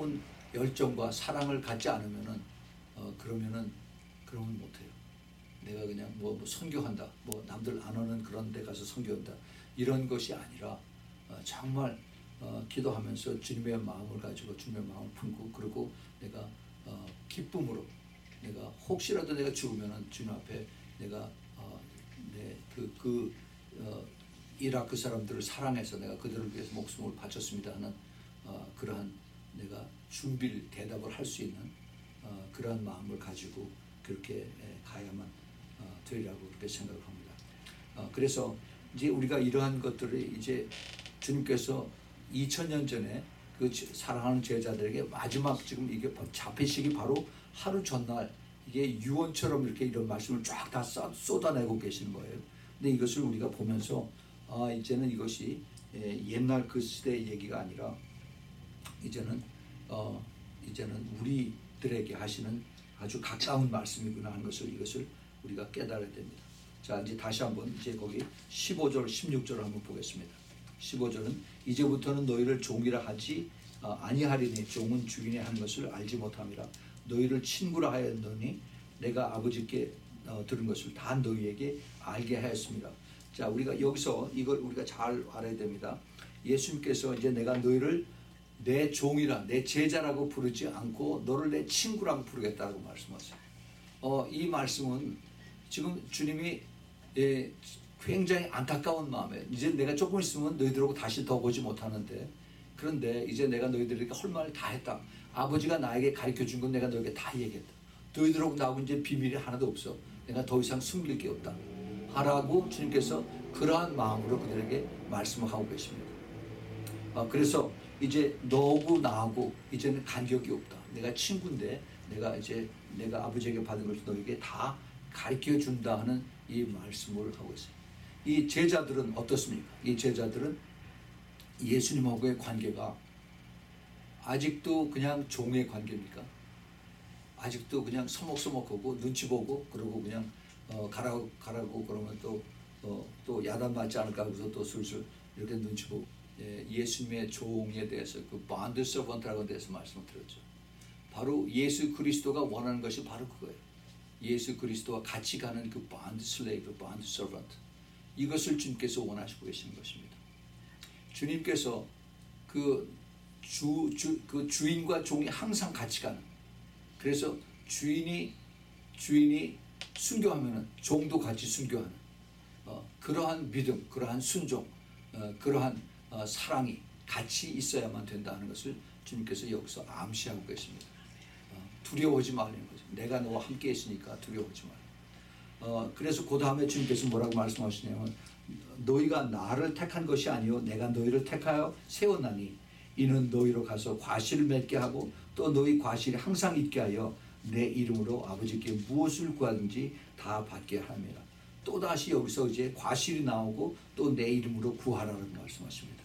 열정과 사랑을 갖지 않으면은 어, 그러면은 그러면 못해요. 내가 그냥 뭐, 뭐 선교한다, 뭐 남들 안 오는 그런 데 가서 선교한다 이런 것이 아니라 어, 정말 어, 기도하면서 주님의 마음을 가지고 주님의 마음을 품고 그리고 내가 어, 기쁨으로 내가 혹시라도 내가 죽으면은 주님 앞에 내가 어, 내 그 그 어, 이라크 사람들을 사랑해서 내가 그들을 위해서 목숨을 바쳤습니다 하는 어, 그러한 내가 준비를 대답을 할 수 있는 어, 그러한 마음을 가지고 그렇게 가야만 어, 되리라고 그렇게 생각을 합니다. 어, 그래서 이제 우리가 이러한 것들을 이제 주님께서 이천 년 전에 그 사랑하는 제자들에게 마지막 지금 이게 잡히시기 바로 하루 전날 이게 유언처럼 이렇게 이런 말씀을 쫙 다 쏟아내고 계시는 거예요. 근데 이것을 우리가 보면서 아 이제는 이것이 옛날 그 시대의 얘기가 아니라 이제는 어 이제는 우리들에게 하시는 아주 가까운 말씀이구나 하는 것을 이것을 우리가 깨달아야 됩니다. 자 이제 다시 한번 이제 거기 십오 절 십육 절을 한번 보겠습니다. 십오 절은 이제부터는 너희를 종이라 하지 어, 아니하리니 종은 주인이 한 것을 알지 못함이라. 너희를 친구라 하였노니 내가 아버지께 어, 들은 것을 다 너희에게 알게 하였습니다. 자 우리가 여기서 이걸 우리가 잘 알아야 됩니다. 예수님께서 이제 내가 너희를 내 종이라 내 제자라고 부르지 않고 너를 내 친구라고 부르겠다고 말씀하세요. 어, 이 말씀은 지금 주님이 예, 굉장히 안타까운 마음에 이제 내가 조금 있으면 너희들하고 다시 더 보지 못하는데 그런데 이제 내가 너희들에게 할 말을 다 했다. 아버지가 나에게 가르쳐준 건 내가 너에게 다 얘기했다. 너희들하고 나하고 이제 비밀이 하나도 없어. 내가 더 이상 숨길 게 없다 하라고 주님께서 그러한 마음으로 그들에게 말씀을 하고 계십니다. 어, 그래서 이제 너하고 나하고 이제는 간격이 없다. 내가 친구인데 내가 이제 내가 아버지에게 받은 것을 너에게 다 가르쳐 준다 하는 이 말씀을 하고 있어요. 이 제자들은 어떻습니까? 이 제자들은 예수님하고의 관계가 아직도 그냥 종의 관계입니까? 아직도 그냥 서먹서먹하고 눈치 보고 그러고 그냥 어, 가라고 가라고 그러면 또 어, 또 야단 맞지 않을까 해서 또 슬슬 이렇게 눈치 보고 예, 예수님의 종에 대해서 그 본드 서번트라고 대해서 말씀을 드렸죠. 바로 예수 그리스도가 원하는 것이 바로 그거예요. 예수 그리스도와 같이 가는 그 본드 슬레이브, 본드 서번트 이것을 주님께서 원하시고 계시는 것입니다. 주님께서 그, 주, 주, 그 주인과 종이 항상 같이 가는 그래서 주인이 주인이 순교하면은 종도 같이 순교하는 어, 그러한 믿음, 그러한 순종, 어, 그러한 어, 사랑이 같이 있어야만 된다는 것을 주님께서 여기서 암시하고 계십니다. 어, 두려워하지 말라는 거죠. 내가 너와 함께 있으니까 두려워하지 말라. 어, 그래서 그 다음에 주님께서 뭐라고 말씀하시냐면 너희가 나를 택한 것이 아니요 내가 너희를 택하여 세웠나니 이는 너희로 가서 과실을 맺게 하고 또 너희 과실이 항상 있게 하여 내 이름으로 아버지께 무엇을 구하든지 다 받게 합니다. 또다시 여기서 이제 과실이 나오고 또 내 이름으로 구하라는 말씀하십니다.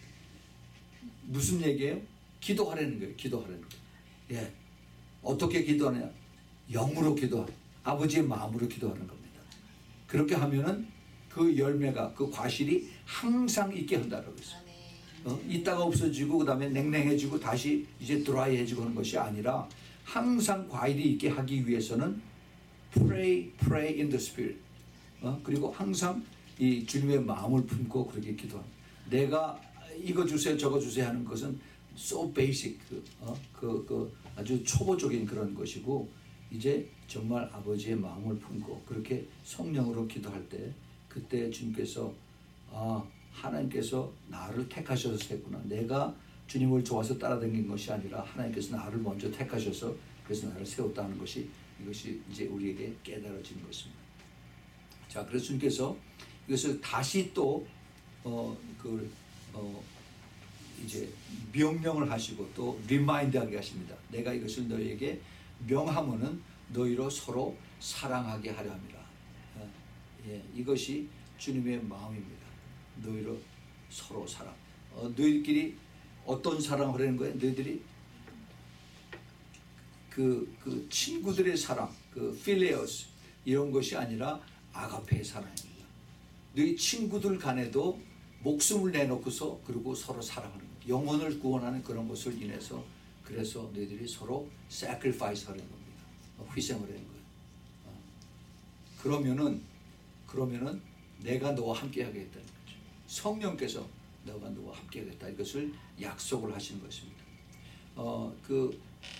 무슨 얘기예요? 기도하라는 거예요. 기도하라는 거예요. 예. 어떻게 기도하냐? 영으로 기도하라. 아버지의 마음으로 기도하는 겁니다. 그렇게 하면은 그 열매가 그 과실이 항상 있게 한다라고 했어요. 어? 있다가 없어지고 그 다음에 냉랭해지고 다시 이제 드라이해지고 하는 것이 아니라 항상 과일이 있게 하기 위해서는 pray, pray in the spirit. 어? 그리고 항상 이 주님의 마음을 품고 그렇게 기도합니다. 내가 이거 주세요 저거 주세요 하는 것은 so basic 그, 어? 그, 그 아주 초보적인 그런 것이고 이제 정말 아버지의 마음을 품고 그렇게 성령으로 기도할 때 그때 주님께서 아 하나님께서 나를 택하셔서 했구나. 내가 주님을 좋아서 따라다닌 것이 아니라 하나님께서 나를 먼저 택하셔서 그래서 나를 세웠다는 것이 이것이 이제 우리에게 깨달아지는 것입니다. 자, 그래서 주님께서 이것을 다시 또 어, 그, 어, 이제 명령을 하시고 또 리마인드하게 하십니다. 내가 이것을 너희에게 명하면은 너희로 서로 사랑하게 하려 합니다. 어, 예, 이것이 주님의 마음입니다. 너희로 서로 사랑. 어, 너희들끼리 어떤 사랑을 하는 거예요? 너희들이 그, 그 친구들의 사랑, 그 필레오스 이런 것이 아니라 아가페의 사랑입니다. 너희 친구들 간에도 목숨을 내놓고서 그리고 서로 사랑하는 것, 영혼을 구원하는 그런 것을 인해서 그래서 너희들이 서로 sacrifice 하려는 겁니다. 어, 희생을 하는 거예요. 어. 그러면은 그러면은 내가 너와 함께 하겠다는 거죠. 성령께서 너가 너와 함께 하겠다 이것을 약속을 하시는 것입니다. 어, 그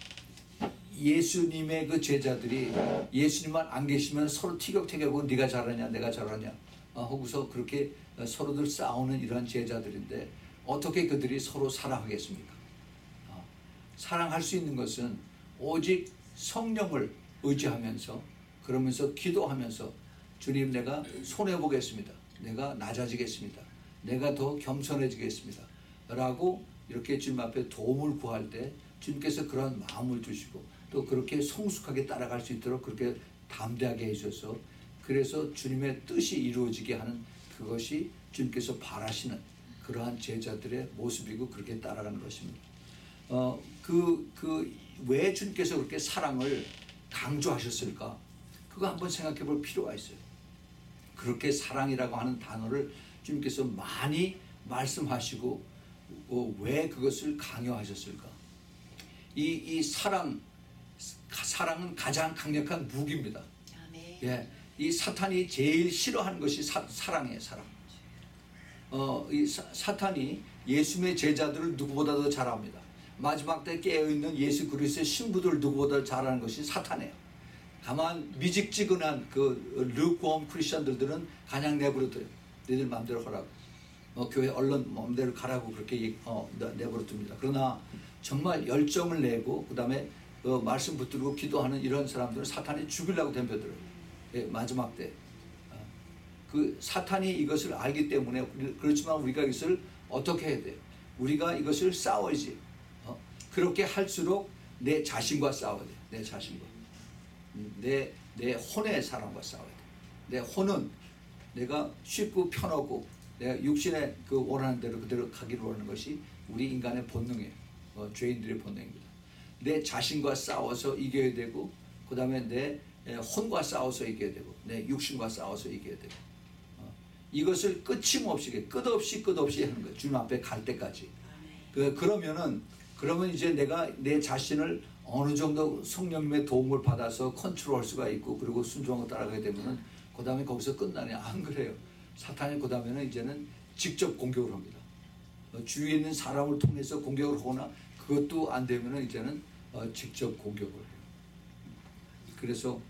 예수님의 그 제자들이 예수님만 안 계시면 서로 티격태격하고 네가 잘하냐 내가 잘하냐 어, 하고서 그렇게 서로들 싸우는 이러한 제자들인데 어떻게 그들이 서로 사랑하겠습니까? 어, 사랑할 수 있는 것은 오직 성령을 의지하면서 그러면서 기도하면서 주님 내가 손해보겠습니다. 내가 낮아지겠습니다. 내가 더 겸손해지겠습니다. 라고 이렇게 주님 앞에 도움을 구할 때 주님께서 그런 마음을 주시고 또 그렇게 성숙하게 따라갈 수 있도록 그렇게 담대하게 해주셔서 그래서 주님의 뜻이 이루어지게 하는 그것이 주님께서 바라시는 그러한 제자들의 모습이고 그렇게 따라가는 것입니다. 어, 그, 그, 왜 주님께서 그렇게 사랑을 강조하셨을까? 그거 한번 생각해 볼 필요가 있어요. 그렇게 사랑이라고 하는 단어를 주님께서 많이 말씀하시고 어, 왜 그것을 강요하셨을까? 이, 이 사랑, 사랑은 가장 강력한 무기입니다. 아멘. 예, 이 사탄이 제일 싫어하는 것이 사, 사랑이에요, 사랑. 어, 이 사, 사탄이 예수님의 제자들을 누구보다 더 잘합니다. 마지막 때 깨어있는 예수 그리스도의 신부들을 누구보다 잘하는 것이 사탄이에요. 다만 미직지근한 그 르크웜 크리스천들은 그냥 내버려둬요. 너희들 마음대로 하라고. 어, 교회 얼른 마음대로 가라고 그렇게 어, 내버려둡니다. 그러나 정말 열정을 내고 그 다음에 어, 말씀 붙들고 기도하는 이런 사람들은 사탄이 죽이려고 덤벼들어요. 예, 마지막 때. 어, 그 사탄이 이것을 알기 때문에 그렇지만 우리가 이것을 어떻게 해야 돼요? 우리가 이것을 싸워야지. 어, 그렇게 할수록 내 자신과 싸워야 돼요. 내 자신과. 내, 내 혼의 사람과 싸워야 돼. 내 혼은 내가 쉽고 편하고 내가 육신의 그 원하는 대로 그대로 가기를 원하는 것이 우리 인간의 본능이에요. 어, 죄인들의 본능입니다. 내 자신과 싸워서 이겨야 되고 그 다음에 내 혼과 싸워서 이겨야 되고 내 육신과 싸워서 이겨야 되고 어, 이것을 끝임없이 끝없이 끝없이 하는 거예요. 주님 앞에 갈 때까지. 그, 그러면은 그러면 이제 내가 내 자신을 어느 정도 성령님의 도움을 받아서 컨트롤할 수가 있고 그리고 순종하고 따라가게 되면은 그 다음에 거기서 끝나냐? 안 그래요. 사탄이 그 다음에는 이제는 직접 공격을 합니다. 어, 주위에 있는 사람을 통해서 공격을 하거나 그것도 안 되면은 이제는 어, 직접 공격을 해요. 그래서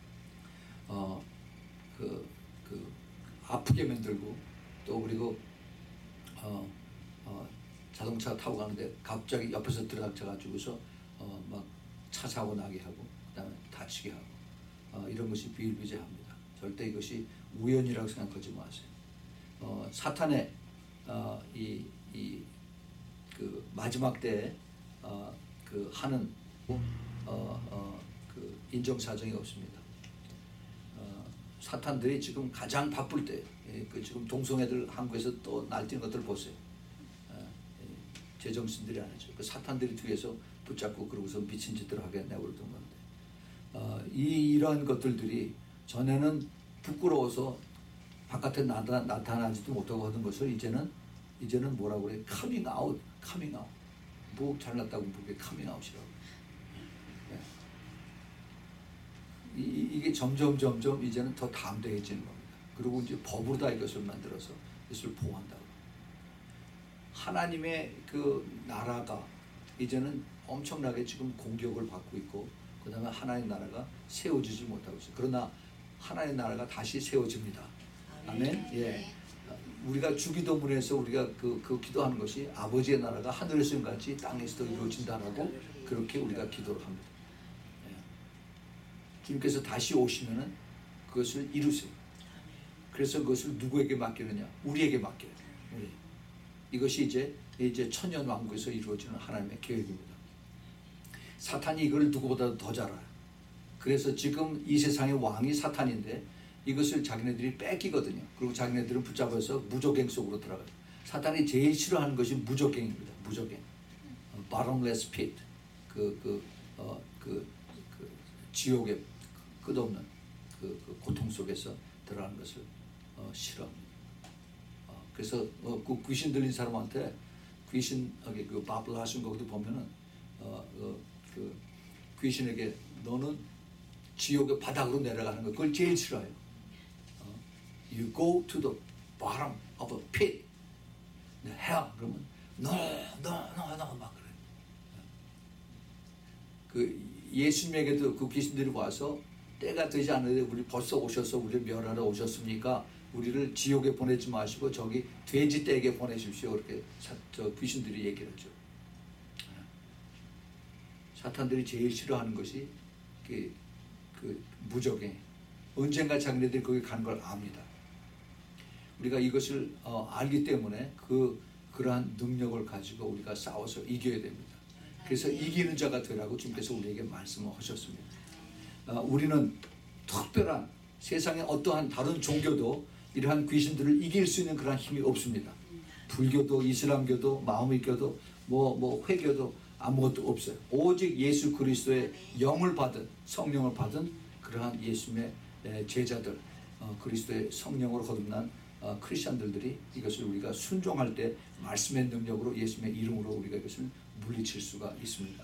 어, 그, 그 아프게 만들고 또 그리고 어, 어, 자동차 타고 가는데 갑자기 옆에서 들어닥쳐가지고서 어, 막 차 사고 나게 하고 그다음에 다치게 하고 어, 이런 것이 비일비재합니다. 절대 이것이 우연이라고 생각하지 마세요. 어, 사탄의 어, 이, 이, 그 마지막 때 어, 그 하는 어, 어, 그 인정사정이 없습니다. 어, 사탄들이 지금 가장 바쁠 때, 예, 그 지금 동성애들 한국에서 또 날뛰는 것들 보세요. 어, 예, 제정신들이 아니죠. 그 사탄들이 뒤에서 붙잡고 그러고서 미친 짓들을 하게 내버려둔 건데, 어, 이 이러한 것들들이 전에는 부끄러워서 바깥에 나타, 나타나지도 못하고 하던 것을 이제는 이제는 뭐라고 그래? 커밍 아웃, 커밍 아웃. 뭐 잘났다고 그게 커밍 아웃이라고. 네. 이, 이게 점점 점점 이제는 더 담대해지는 겁니다. 그리고 이제 법으로 다 이것을 만들어서 이것을 보호한다고. 하나님의 그 나라가 이제는 엄청나게 지금 공격을 받고 있고 그 다음에 하나님의 나라가 세워지지 못하고 있어요. 그러나 하나님의 나라가 다시 세워집니다. 아멘. 예. 우리가 주기도문에서 우리가 그, 그 기도하는 것이 아버지의 나라가 하늘에서 같이 땅에서도 이루어진다라고 그렇게 우리가 기도를 합니다. 예. 주님께서 다시 오시면은 그것을 이루세요. 그래서 그것을 누구에게 맡기느냐? 우리에게 맡겨요. 우리. 이것이 이제 이제 천년 왕국에서 이루어지는 하나님의 계획입니다. 사탄이 이걸 누구보다 더 잘 알아요. 그래서 지금 이 세상의 왕이 사탄인데 이것을 자기네들이 뺏기거든요. 그리고 자기네들은 붙잡아서 무적행 속으로 들어가요. 사탄이 제일 싫어하는 것이 무적행입니다. 무적행. 어, bottomless pit. 그, 그, 어, 그, 그 지옥의 끝없는 그, 그 고통 속에서 들어가는 것을 어, 싫어합니다. 어, 그래서 어, 그 귀신 들린 사람한테 귀신, 그 바블라슨 거기도 보면은 어, 어, 그 귀신에게 너는 지옥의 바닥으로 내려가는 거 그걸 제일 싫어요. 어, You go to the bottom of a pit, hell. 그러면 no, no, no, no 막 그래. 그 예수님에게도 그 귀신들이 와서 때가 되지 않는데 우리 벌써 오셔서 우리를 멸하러 오셨습니까? 우리를 지옥에 보내지 마시고 저기 돼지 떼에게 보내십시오. 그렇게 사, 저 귀신들이 얘기를 하죠. 사탄들이 제일 싫어하는 것이 그, 그 무적에 언젠가 자기네들이 거기 가는 걸 압니다. 우리가 이것을 어, 알기 때문에 그 그러한 능력을 가지고 우리가 싸워서 이겨야 됩니다. 그래서 이기는 자가 되라고 주님께서 우리에게 말씀을 하셨습니다. 어, 우리는 특별한 세상에 어떠한 다른 종교도 이러한 귀신들을 이길 수 있는 그런 힘이 없습니다. 불교도 이슬람교도 마오미교도 뭐, 뭐 회교도 아무것도 없어요. 오직 예수 그리스도의 영을 받은 성령을 받은 그러한 예수님의 제자들, 어, 그리스도의 성령으로 거듭난 어, 크리스천들이 이것을 우리가 순종할 때 말씀의 능력으로 예수님의 이름으로 우리가 이것을 물리칠 수가 있습니다.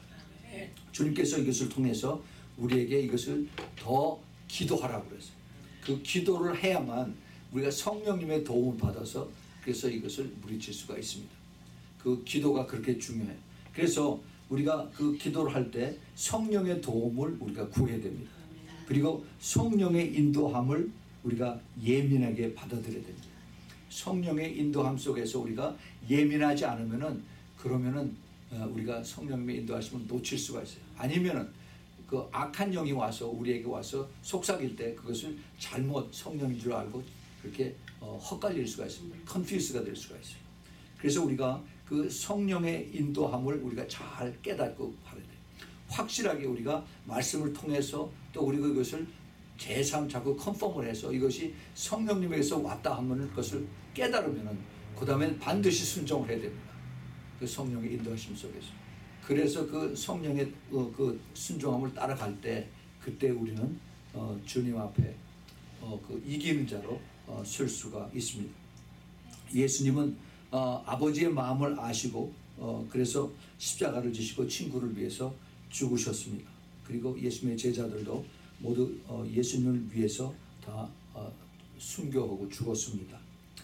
주님께서 이것을 통해서 우리에게 이것을 더 기도하라고 그랬어요. 그 기도를 해야만 우리가 성령님의 도움을 받아서 그래서 이것을 물리칠 수가 있습니다. 그 기도가 그렇게 중요해요. 그래서 우리가 그 기도를 할 때 성령의 도움을 우리가 구해야 됩니다. 그리고 성령의 인도함을 우리가 예민하게 받아들여야 됩니다. 성령의 인도함 속에서 우리가 예민하지 않으면은 그러면은 우리가 성령님의 인도하심을 놓칠 수가 있어요. 아니면은 그 악한 영이 와서 우리에게 와서 속삭일 때 그것을 잘못 성령인 줄 알고 그렇게 어, 헛갈릴 수가 있습니다. 컨퓨스가 될 수가 있어요. 그래서 우리가 그 성령의 인도함을 우리가 잘 깨닫고 하야 돼요. 확실하게 우리가 말씀을 통해서 또 우리가 이것을 제삼 자꾸 컨펌을 해서 이것이 성령님에게서 왔다 하면 그것을 깨달으면은 그 다음에 반드시 순종을 해야 됩니다. 그 성령의 인도하심 속에서. 그래서 그 성령의 어, 그 순종함을 따라갈 때 그때 우리는 어, 주님 앞에 어, 그 이기는 자로 어, 설 수가 있습니다. 예수님은 어, 아버지의 마음을 아시고 어, 그래서 십자가를 지시고 친구를 위해서 죽으셨습니다. 그리고 예수님의 제자들도 모두 어, 예수님을 위해서 다 어, 순교하고 죽었습니다.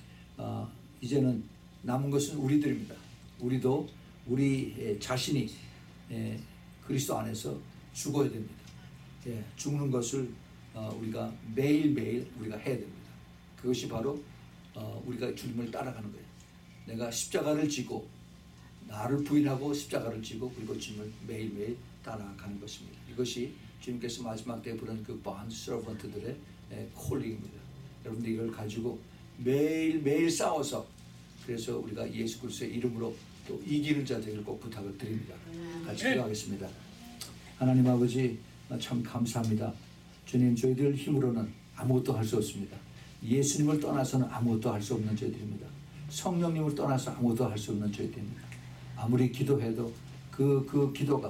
어, 이제는 남은 것은 우리들입니다. 우리도 우리 자신이 에, 그리스도 안에서 죽어야 됩니다. 예, 죽는 것을 어, 우리가 매일매일 우리가 해야 됩니다. 그것이 바로 어, 우리가 주님을 따라가는 거예요. 내가 십자가를 지고 나를 부인하고 십자가를 지고 그리고 주님을 매일매일 따라가는 것입니다. 이것이 주님께서 마지막 때에 부른 그 bond servant들의 콜링입니다. 여러분들 이걸 가지고 매일매일 싸워서 그래서 우리가 예수 그리스도의 이름으로 또 이기는 자 되기를 꼭 부탁을 드립니다. 같이 기도하겠습니다. 하나님 아버지 참 감사합니다. 주님 저희들 힘으로는 아무것도 할 수 없습니다. 예수님을 떠나서는 아무것도 할 수 없는 저희들입니다. 성령님을 떠나서 아무것도 할 수 없는 저희들입니다. 아무리 기도해도 그, 그 기도가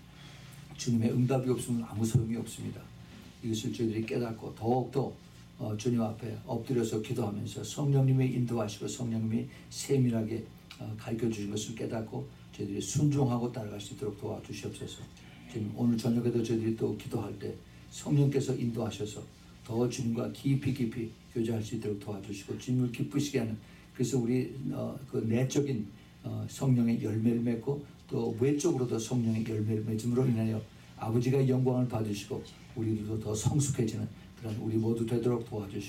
주님의 응답이 없으면 아무 소용이 없습니다. 이것을 저희들이 깨닫고 더욱더 어, 주님 앞에 엎드려서 기도하면서 성령님의 인도하시고 성령님이 세밀하게 어, 가르쳐 주신 것을 깨닫고 저희들이 순종하고 따라갈 수 있도록 도와주시옵소서. 지금 오늘 저녁에도 저희들이 또 기도할 때 성령께서 인도하셔서 더 주님과 깊이 깊이 교제할 수 있도록 도와주시고 주님을 기쁘시게 하는 그래서 우리 어, 그 내적인 어, 성령의 열매를 맺고 또 외적으로도 성령의 열매를 맺음으로 인하여 아버지가 영광을 받으시고 우리들도 더 성숙해지는 그런 우리 모두 되도록 도와주시고